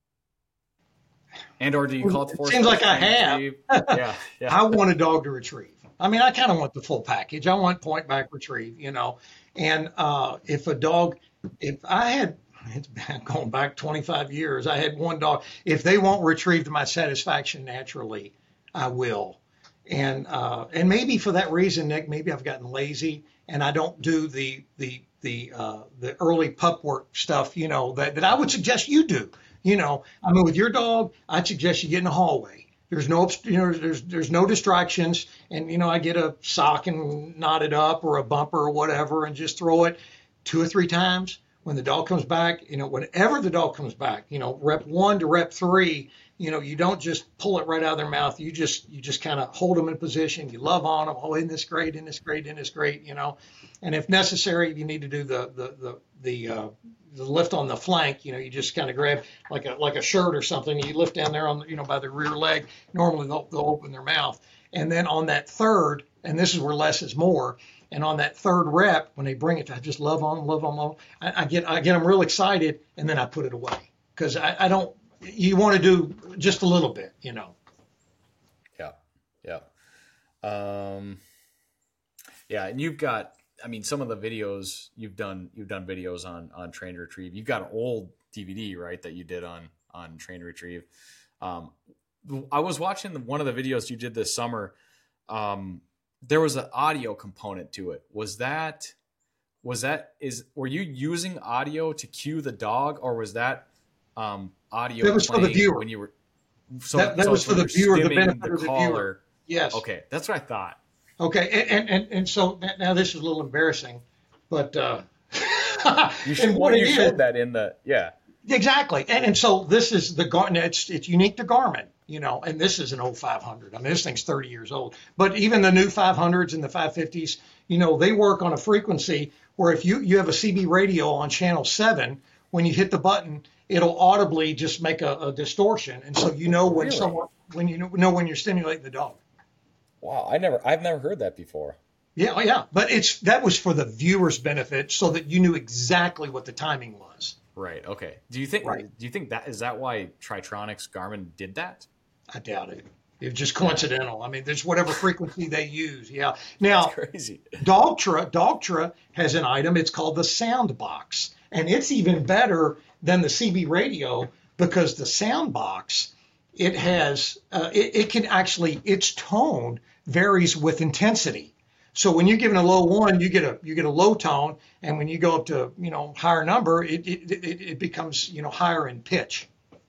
And or do you call it force? It seems fetch, like I have. yeah, yeah. I want a dog to retrieve. I mean, I kind of want the full package. I want point back retrieve, you know. And uh, if a dog, if I had, it's been going back twenty-five years, I had one dog. If they won't retrieve to my satisfaction naturally, I will. And uh, and maybe for that reason, Nick, maybe I've gotten lazy and I don't do the the the uh, the early pup work stuff, you know, that, that I would suggest you do. You know, I mean, with your dog, I'd suggest you get in the hallway. There's no, you know, there's there's no distractions, and you know, I get a sock and knot it up or a bumper or whatever, and just throw it two or three times. When the dog comes back, you know, whenever the dog comes back, you know, rep one to rep three, you know, you don't just pull it right out of their mouth. You just you just kind of hold them in position. You love on them. Oh, isn't this great? Isn't this great? Isn't this great? You know, and if necessary, you need to do the the the the uh, the lift on the flank. You know, you just kind of grab like a like a shirt or something. You lift down there on the, you know, by the rear leg. Normally they'll they'll open their mouth, and then on that third, and this is where less is more. And on that third rep, when they bring it, I just love on them, love on them. I, I get I get them real excited, and then I put it away because I, I don't. You want to do just a little bit, you know. Yeah, yeah, um, yeah. And you've got, I mean, some of the videos you've done, you've done videos on on train retrieve. You've got an old D V D, right, that you did on on train retrieve. Um, I was watching the, one of the videos you did this summer. Um, there was an audio component to it. Was that, was that, is, were you using audio to cue the dog, or was that um, audio that was for the viewer when you were, so that, that so was for the viewer, the benefit the of the caller. viewer. Yes. Okay. That's what I thought. Okay. And, and, and so now this is a little embarrassing, but, uh, you, should, and well, what you it showed is, that in the, yeah. Exactly. And, and so this is the Garmin. It's, it's unique to Garmin, you know, and this is an old five hundred. I mean, this thing's thirty years old, but even the new five hundreds and the five fifties, you know, they work on a frequency where if you, you have a C B radio on channel seven, when you hit the button, it'll audibly just make a, a distortion. And so, you know, when Really? someone, when you know, know when you're stimulating the dog. Wow. I never, I've never heard that before. Yeah. Yeah. But it's, that was for the viewer's benefit so that you knew exactly what the timing was. Right. Okay. Do you think? Right. Do you think that is that why Tritronics Garmin did that? I doubt it. It's just coincidental. I mean, there's whatever frequency they use. Yeah. Now, That's crazy. Dogtra, Dogtra has an item. It's called the Sound Box, and it's even better than the C B radio because the Sound Box, it has, uh, it, it can actually, its tone varies with intensity. So when you're giving a low one, you get a you get a low tone, and when you go up to you know higher number, it it it, it becomes you know higher in pitch.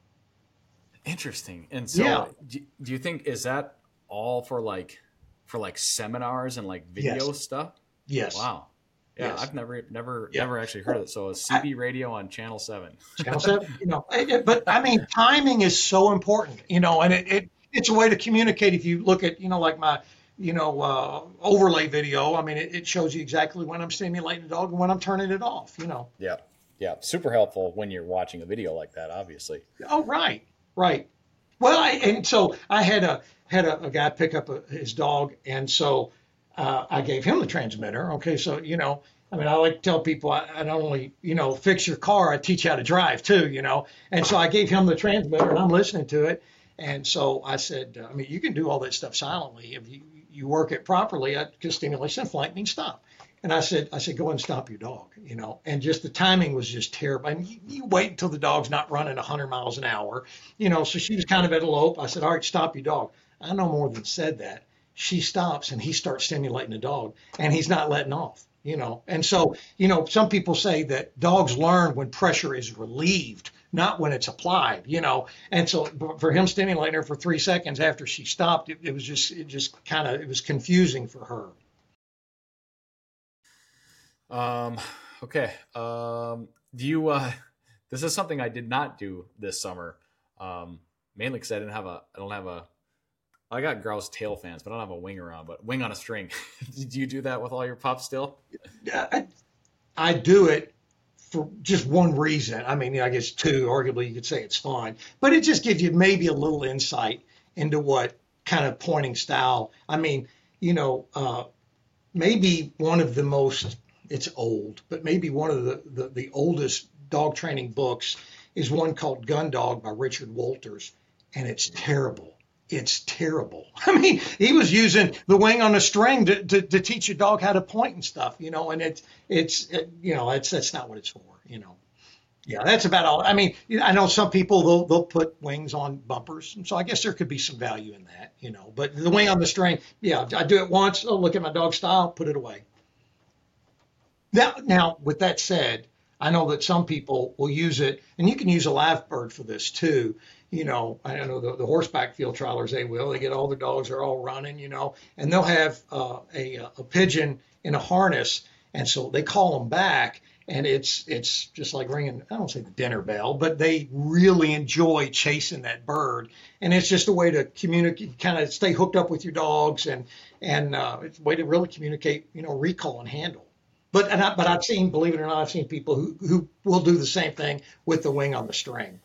Interesting. And so, Yeah. do, do you think is that all for like for like seminars and like video Yes. stuff? Yes. Wow. Yeah, Yes. I've never never Yeah. never actually heard of it. So a C B radio on channel seven. Channel seven, you know, it- it- but I mean, timing is so important, you know, and it, it it's a way to communicate. If you look at, you know, like my, you know, uh, overlay video, I mean, it, it shows you exactly when I'm stimulating the dog and when I'm turning it off, you know. Yeah. Yeah. Super helpful when you're watching a video like that, obviously. Oh, right, right. Well, I, and so I had a had a, a guy pick up a, his dog, and so uh, I gave him the transmitter. Okay, so you know, I mean, I like to tell people I, I not only you know fix your car, I teach you how to drive too, you know. And so I gave him the transmitter, and I'm listening to it. And so I said, uh, I mean, you can do all that stuff silently if you you work it properly. Because stimulation flank means stop. And I said, I said, go and stop your dog, you know, and just the timing was just terrible. And you, you wait until the dog's not running one hundred miles an hour, you know, so she was kind of at a lope. I said, all right, stop your dog. I no more than said that. She stops and he starts stimulating the dog and he's not letting off, you know. And so, you know, some people say that dogs learn when pressure is relieved, not when it's applied, you know. And so for him stimulating her for three seconds after she stopped, it, it was just, it just kind of, it was confusing for her. Um, okay. Um, do you, uh, this is something I did not do this summer. Um, mainly cause I didn't have a, I don't have a, I got grouse tail fans, but I don't have a wing around, but wing on a string. Do you do that with all your pups still? I, I do it for just one reason. I mean, I guess two, arguably you could say it's fun, but it just gives you maybe a little insight into what kind of pointing style. I mean, you know, uh, maybe one of the most, it's old, but maybe one of the, the, the oldest dog training books is one called Gun Dog by Richard Walters, and it's terrible. It's terrible. I mean, he was using the wing on a string to, to, to teach a dog how to point and stuff, you know, and it's, it's, it, you know, it's, that's not what it's for, you know. Yeah, that's about all. I mean, I know some people, they'll, they'll put wings on bumpers. And so I guess there could be some value in that, you know, but the wing on the string, yeah, I do it once. Oh, look at my dog style, put it away. Now, now, with that said, I know that some people will use it, and you can use a live bird for this too. You know, I know the, the horseback field trialers, they will. They get all their dogs, they're all running, you know, and they'll have uh, a, a pigeon in a harness. And so they call them back, and it's it's just like ringing, I don't say the dinner bell, but they really enjoy chasing that bird. And it's just a way to communicate, kind of stay hooked up with your dogs, and, and uh, it's a way to really communicate, you know, recall and handle. But and I, but I've seen, believe it or not, I've seen people who, who will do the same thing with the wing on the string.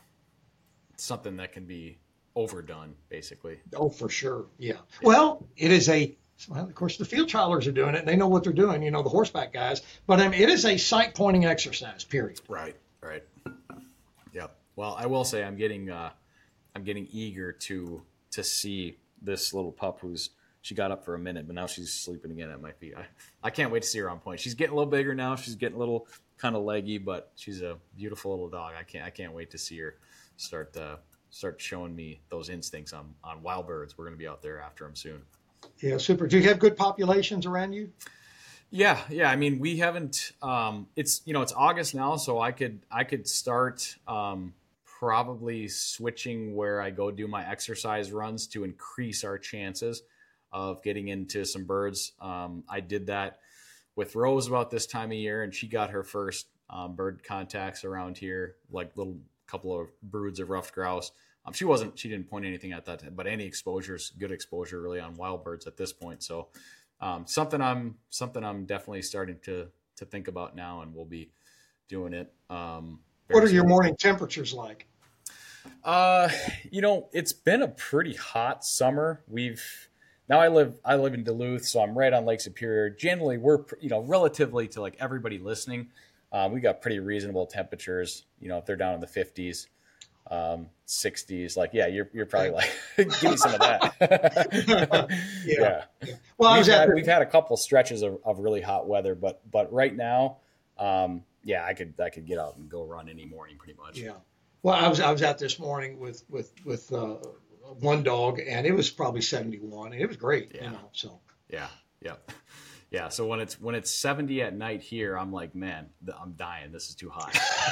Something that can be overdone, basically. Oh, for sure. Yeah. Well, it is a, well, of course, the field trialers are doing it, and they know what they're doing, you know, the horseback guys. But I mean, it is a sight pointing exercise, period. Right, right. Yeah. Well, I will say I'm getting, uh, I'm getting eager to to see this little pup who's, she got up for a minute, but now she's sleeping again at my feet. I, I can't wait to see her on point. She's getting a little bigger now. She's getting a little kind of leggy, but she's a beautiful little dog. I can't I can't wait to see her start uh, start showing me those instincts on, on wild birds. We're going to be out there after them soon. Yeah, super. Do you have good populations around you? Yeah, yeah. I mean, we haven't. Um, it's you know it's August now, so I could I could start um, probably switching where I go do my exercise runs to increase our chances of getting into some birds. Um, I did that with Rose about this time of year, and she got her first um, bird contacts around here, like little couple of broods of ruffed grouse. Um, she wasn't, she didn't point anything at that, but any exposures, good exposure really on wild birds at this point. So um, something I'm, something I'm definitely starting to, to think about now, and we'll be doing it. Um, what are your morning temperatures like? Uh, you know, it's been a pretty hot summer. We've, Now I live I live in Duluth, so I'm right on Lake Superior. Generally, we're, you know, relatively to like everybody listening, uh, we got pretty reasonable temperatures. You know, if they're down in the fifties, um, sixties, like, yeah, you're you're probably like, give me some of that. yeah. yeah. Well, we've, I was had, we've had a couple stretches of, of really hot weather, but but right now, um, yeah, I could I could get out and go run any morning pretty much. Yeah. Well, I was I was out this morning with with with. Uh, one dog, and it was probably seventy-one, and it was great. Yeah. You know, so yeah, yeah, yeah. So when it's when it's seventy at night here, I'm like, man, I'm dying. This is too hot.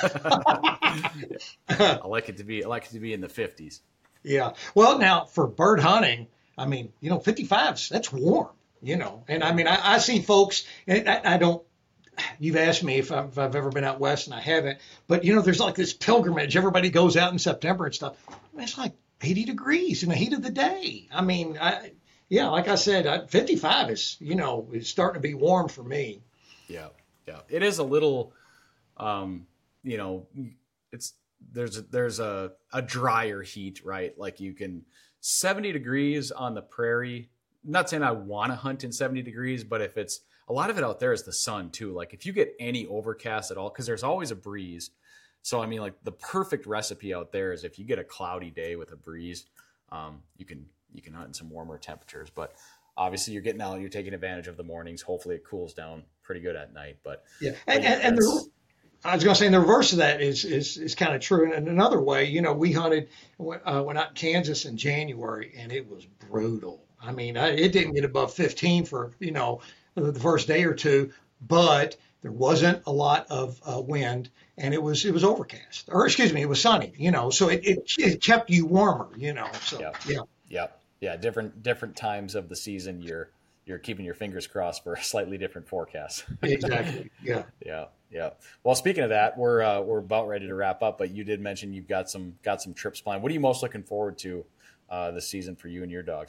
I like it to be. I like it to be in the fifties. Yeah. Well, now for bird hunting, I mean, you know, fifty-fives, that's warm. You know, and I mean, I, I see folks, and I, I don't. You've asked me if I've, if I've ever been out west, and I haven't. But you know, there's like this pilgrimage. Everybody goes out in September and stuff. It's like eighty degrees in the heat of the day. I mean, I, yeah, like I said, I, fifty-five is, you know, it's starting to be warm for me. Yeah, yeah. It is a little, um, you know, it's there's a, there's a, a drier heat, right? Like you can seventy degrees on the prairie. I'm not saying I want to hunt in seventy degrees, but if it's a lot of it out there is the sun too. Like if you get any overcast at all, because there's always a breeze. So, I mean, like the perfect recipe out there is if you get a cloudy day with a breeze, um, you can you can hunt in some warmer temperatures. But obviously, you're getting out, you're taking advantage of the mornings. Hopefully, it cools down pretty good at night. But yeah, and, yeah, and, and the, I was going to say the reverse of that is is is kind of true. In another way, you know, we hunted uh, went out in Kansas in January, and it was brutal. I mean, I, it didn't get above fifteen for, you know, the first day or two, but there wasn't a lot of uh, wind, and it was it was overcast, or excuse me, it was sunny. You know, so it it, it kept you warmer. You know, so yep. yeah, yeah, yeah. Different different times of the season, you're you're keeping your fingers crossed for a slightly different forecast. Exactly. Yeah. Yeah. Yeah. Well, speaking of that, we're uh, we're about ready to wrap up, but you did mention you've got some got some trips planned. What are you most looking forward to uh, this season for you and your dogs?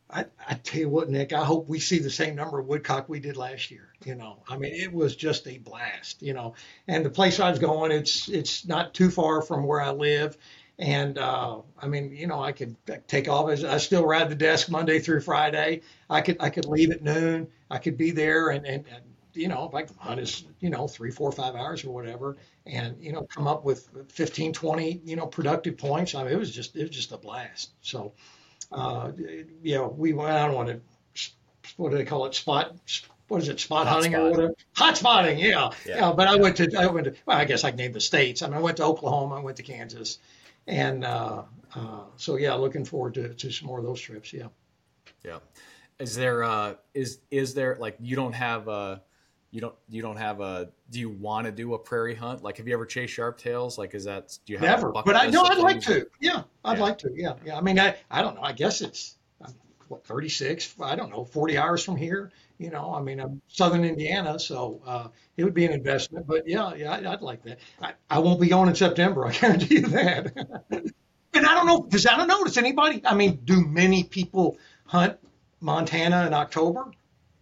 I, I tell you what, Nick, I hope we see the same number of woodcock we did last year. You know, I mean, it was just a blast, you know, and the place I was going, it's, it's not too far from where I live. And, uh, I mean, you know, I could take off as I still ride the desk Monday through Friday. I could, I could leave at noon. I could be there and, and, and you know, if I could hunt is, you know, three, four, five hours or whatever, and, you know, come up with fifteen, twenty, you know, productive points. I mean, it was just, it was just a blast. So, Uh, yeah, we went. I don't want to. What do they call it? Spot. What is it? Spot Hot hunting spot. or whatever. Hot spotting. Yeah. Yeah. yeah. But I went to. I went to. Well, I guess I can name the states. I mean, I went to Oklahoma. I went to Kansas, and uh, uh, so yeah, looking forward to, to some more of those trips. Yeah. Yeah. Is there? Uh, is is there like you don't have a. You don't. You don't have a. Do you want to do a prairie hunt? Like, have you ever chased sharptails? Like, is that? Do you have Never. A bucket But I list know of I'd like things? to. Yeah, I'd Yeah. like to. Yeah. Yeah. I mean, I. I don't know. I guess it's. um, What, thirty-six, I don't know, forty hours from here, you know, I mean, I'm Southern Indiana, so uh, it would be an investment, but yeah, yeah, I'd, I'd like that. I, I won't be going in September, I guarantee you that. And I don't know, does, I don't know, does anybody, I mean, do many people hunt Montana in October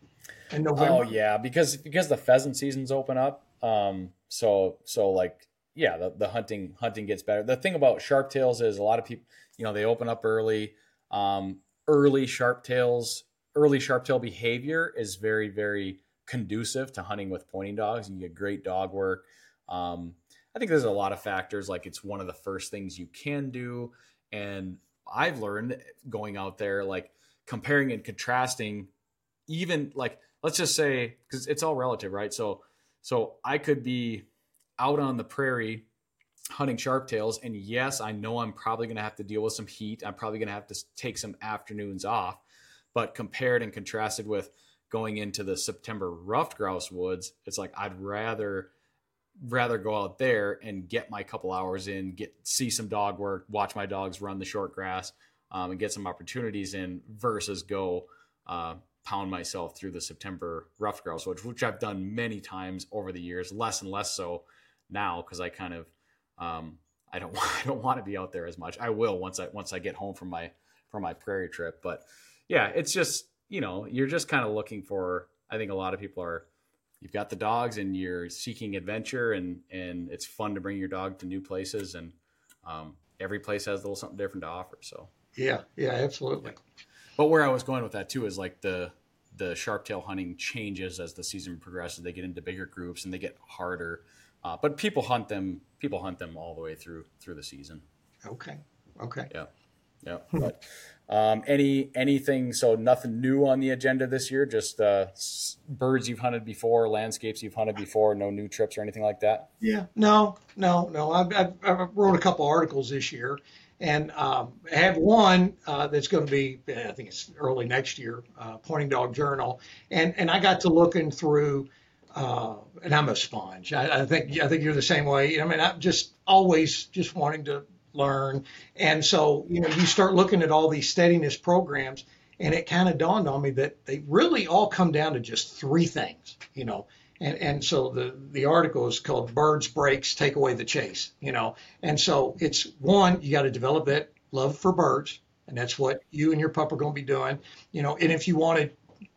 and November? Oh yeah, because because the pheasant seasons open up. Um, so so like yeah, the, the hunting hunting gets better. The thing about sharptails is a lot of people, you know, they open up early. Um, early sharptails, early sharptail behavior is very very conducive to hunting with pointing dogs. You get great dog work. Um, I think there's a lot of factors. Like it's one of the first things you can do, and I've learned going out there, like comparing and contrasting. Even like let's just say, because it's all relative, right? So so I could be out on the prairie hunting sharptails, and yes, I know I'm probably going to have to deal with some heat. I'm probably going to have to take some afternoons off, but compared and contrasted with going into the September ruffed grouse woods, it's like I'd rather rather go out there and get my couple hours in, get see some dog work, watch my dogs run the short grass, um, and get some opportunities in versus go uh, pound myself through the September ruffed grouse woods, which I've done many times over the years, less and less so now because I kind of Um, I don't want, I don't want to be out there as much. I will once I, once I get home from my, from my prairie trip. But yeah, it's just, you know, you're just kind of looking for, I think a lot of people are, you've got the dogs and you're seeking adventure and, and it's fun to bring your dog to new places. And, um, every place has a little something different to offer. So Yeah, yeah, absolutely. but where I was going with that too is like the, the sharptail hunting changes as the season progresses. They get into bigger groups and they get harder. Uh, but people hunt them. People hunt them all the way through through the season. Okay, okay. Yeah, yeah. But um, any anything? So nothing new on the agenda this year. Just uh, s- birds you've hunted before, landscapes you've hunted before. No new trips or anything like that. Yeah, no, no, no. I, I, I wrote a couple articles this year, and um, I have one uh, that's going to be, I think it's early next year, uh, Pointing Dog Journal, and and I got to looking through, uh, and I'm a sponge. I, I think I think you're the same way. I mean, I'm just always just wanting to learn, and so you know, you start looking at all these steadiness programs, and it kind of dawned on me that they really all come down to just three things, you know. And and so the, the article is called Birds, Breaks, Take Away the Chase, you know. And so it's one, you got to develop that love for birds. And that's what you and your pup are going to be doing, you know. And if you wanted,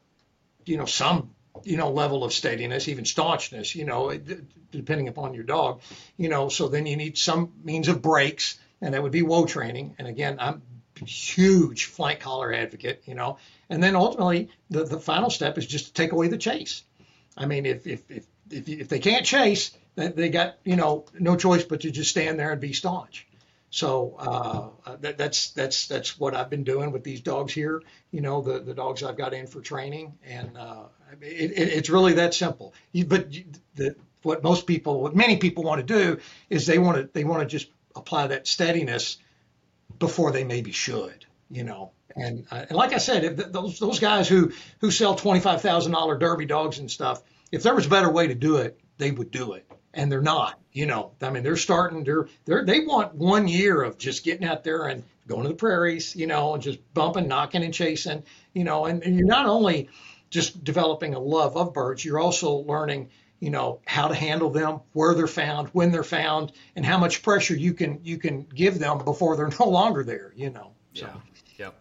you know, some, you know, level of steadiness, even staunchness, you know, d- depending upon your dog, you know, so then you need some means of breaks. And that would be woe training. And again, I'm a huge flank collar advocate, you know. And then ultimately, the, the final step is just to take away the chase. I mean, if if if if, if they can't chase, then they got, you know, no choice but to just stand there and be staunch. So uh, that, that's that's that's what I've been doing with these dogs here. You know, the the dogs I've got in for training, and uh, it, it, it's really that simple. You, but you, the, what most people, what many people want to do, is they want to they want to just apply that steadiness before they maybe should. You know. And, uh, and like I said, if those those guys who, who sell twenty-five thousand dollars derby dogs and stuff, if there was a better way to do it, they would do it. And they're not, you know. I mean, they're starting, they're, they're, they want one year of just getting out there and going to the prairies, you know, and just bumping, knocking, and chasing, you know. And, and you're not only just developing a love of birds, you're also learning, you know, how to handle them, where they're found, when they're found, and how much pressure you can you can give them before they're no longer there, you know. So. Yeah. Yep.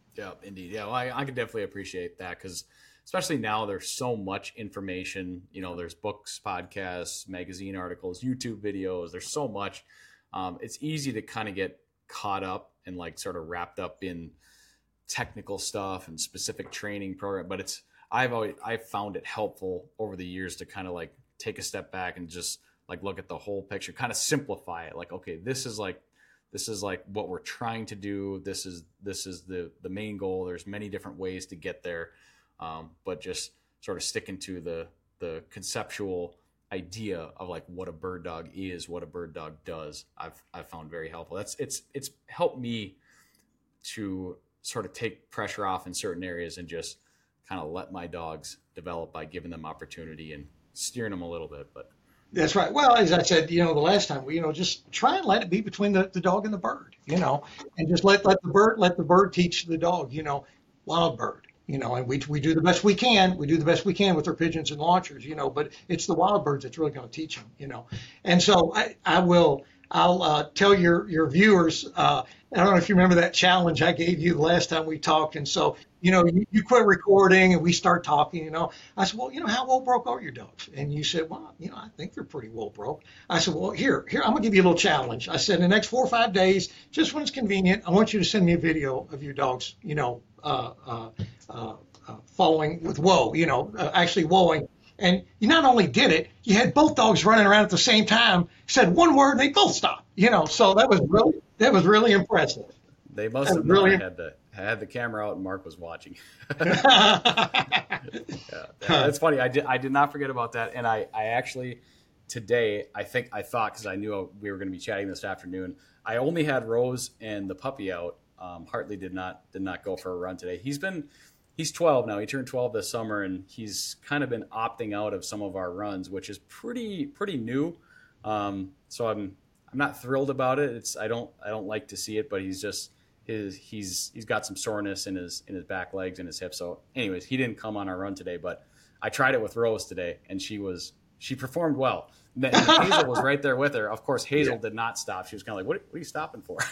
Yeah, indeed. Yeah, well, I, I can definitely appreciate that because especially now there's so much information. You know, there's books, podcasts, magazine articles, YouTube videos. There's so much. Um, it's easy to kind of get caught up and like sort of wrapped up in technical stuff and specific training program. But it's I've always I've found it helpful over the years to kind of like take a step back and just like look at the whole picture, kind of simplify it. Like, okay, this is like this is like what we're trying to do. This is this is the the main goal. There's many different ways to get there, um, but just sort of sticking to the the conceptual idea of like what a bird dog is, what a bird dog does. I've I've found very helpful. That's it's it's helped me to sort of take pressure off in certain areas and just kind of let my dogs develop by giving them opportunity and steering them a little bit. But that's right. Well, as I said, you know, the last time, we, you know, just try and let it be between the, the dog and the bird, you know, and just let, let the bird, let the bird teach the dog, you know, wild bird, you know, and we, we do the best we can. We do the best we can with our pigeons and launchers, you know, but it's the wild birds that's really going to teach them, you know. And so I, I will, I'll uh, tell your, your viewers, uh, I don't know if you remember that challenge I gave you the last time we talked. And so, you know, you, you quit recording and we start talking, you know. I said, well, you know, how wool broke are your dogs? And you said, well, you know, I think they're pretty wool broke. I said, well, here, here, I'm going to give you a little challenge. I said, in the next four or five days, just when it's convenient, I want you to send me a video of your dogs, you know, uh, uh, uh, uh, following with woe, you know, uh, actually woeing. And you not only did it, you had both dogs running around at the same time, said one word, and they both stopped, you know. So that was really, that was really impressive. They must have really had the had the camera out and Mark was watching. yeah, it's funny. I did I did not forget about that, and I I actually today I think I thought because I knew we were going to be chatting this afternoon. I only had Rose and the puppy out. Um, Hartley did not did not go for a run today. He's been he's twelve now. He turned twelve this summer, and he's kind of been opting out of some of our runs, which is pretty pretty new. Um, so I'm I'm not thrilled about it. It's I don't I don't like to see it, but he's just. His, he's he's got some soreness in his in his back legs and his hips. So, anyways, he didn't come on our run today, but I tried it with Rose today, and she was she performed well. And Hazel was right there with her. Of course, Hazel yeah. did not stop. She was kind of like, "What, what are you stopping for?"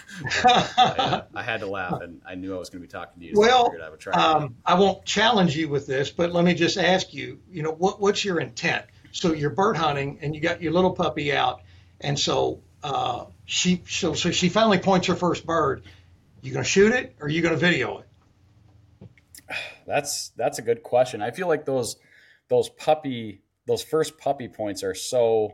I, uh, I had to laugh, and I knew I was going to be talking to you. So well, I, figured I, would try um, I won't challenge you with this, but let me just ask you. You know, what what's your intent? So you're bird hunting, and you got your little puppy out, and so uh, she so so she finally points her first bird. You going to shoot it or are you going to video it? That's that's a good question. I feel like those those puppy those first puppy points are so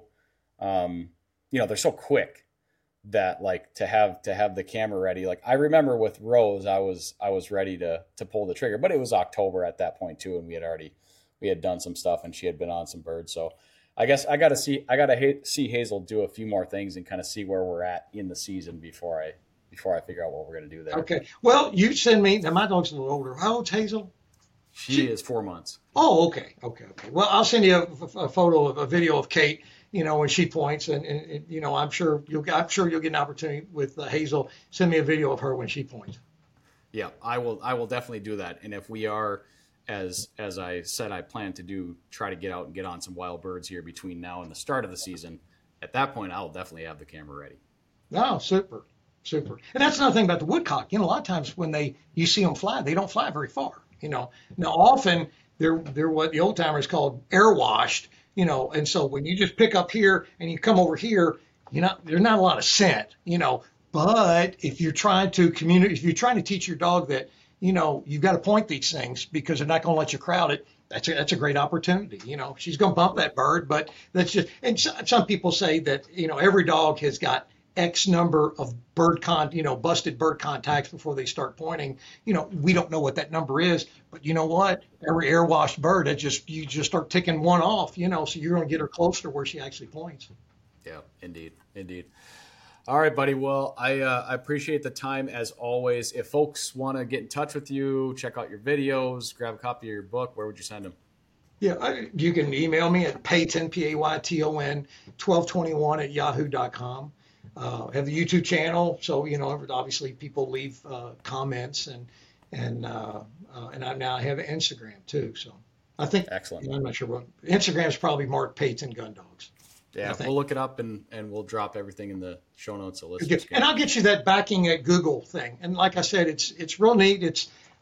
um, you know, they're so quick that like to have to have the camera ready. Like I remember with Rose, I was I was ready to to pull the trigger, but it was October at that point too, and we had already we had done some stuff and she had been on some birds. So I guess I got to see I got to ha- see Hazel do a few more things and kind of see where we're at in the season before I. before I figure out what we're going to do there. Okay. Well, you send me, now my dog's a little older. How old's Hazel? She, she is four months. Oh, okay. Okay. Okay. Well, I'll send you a, a photo of a video of Kate, you know, when she points and, and, and you know, I'm sure you'll, I'm sure you'll get an opportunity with uh, Hazel. Send me a video of her when she points. Yeah, I will, I will definitely do that. And if we are, as, as I said, I plan to do, try to get out and get on some wild birds here between now and the start of the season. At that point, I'll definitely have the camera ready. Oh, super. Super. And that's another thing about the woodcock. You know, a lot of times when they you see them fly, they don't fly very far. You know, now often they're they're what the old timers called air washed. You know, and so when you just pick up here and you come over here, you know, there's not a lot of scent. You know, but if you're trying to communicate, if you're trying to teach your dog that, you know, you've got to point these things because they're not going to let you crowd it. That's a, that's a great opportunity. You know, she's going to bump that bird, but that's just. And so, some people say that you know every dog has got X number of bird con, you know, busted bird contacts before they start pointing. You know, we don't know what that number is, but you know what? Every air washed bird, it just you just start ticking one off. You know, so you're going to get her closer to where she actually points. Yeah, indeed, indeed. All right, buddy. Well, I uh, I appreciate the time as always. If folks want to get in touch with you, check out your videos, grab a copy of your book, where would you send them? Yeah, I, you can email me at Payton, P A Y T O N, twelve twenty-one at yahoo dot com. Uh, have the YouTube channel, so you know obviously people leave uh, comments and and uh, uh, and I now have Instagram too. So I think excellent. You know, I'm not sure what Instagram is probably Mark Payton Gun Dogs. Yeah, we'll look it up and, and we'll drop everything in the show notes. So let's and I'll get you that backing at Google thing. And like I said, it's it's real neat. It's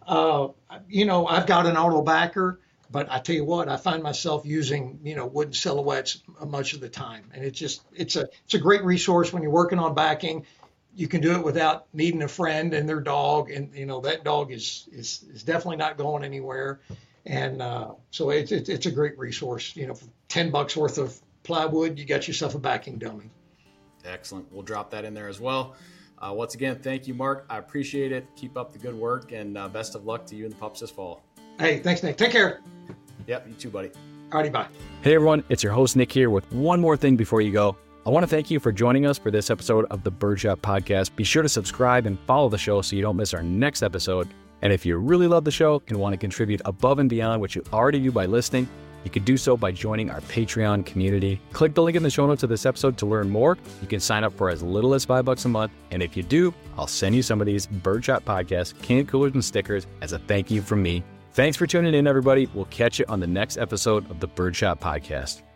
Uh, you know, I've got an auto backer, but I tell you what, I find myself using, you know, wooden silhouettes much of the time. And it's just, it's a, it's a great resource when you're working on backing. You can do it without needing a friend and their dog. And, you know, that dog is, is, is definitely not going anywhere. And uh, so it's, it's, it's a great resource. You know, for ten bucks worth of plywood, you got yourself a backing dummy. Excellent. We'll drop that in there as well. Uh, once again, thank you, Mark. I appreciate it. Keep up the good work, and uh, best of luck to you and the pups this fall. Hey, thanks, Nick. Take care. Yep, you too, buddy. Alrighty, bye. Hey, everyone. It's your host, Nick, here with one more thing before you go. I want to thank you for joining us for this episode of the Birdshot Podcast. Be sure to subscribe and follow the show so you don't miss our next episode. And if you really love the show and want to contribute above and beyond what you already do by listening, you can do so by joining our Patreon community. Click the link in the show notes of this episode to learn more. You can sign up for as little as five bucks a month. And if you do, I'll send you some of these Birdshot Podcast can coolers and stickers as a thank you from me. Thanks for tuning in, everybody. We'll catch you on the next episode of the Birdshot Podcast.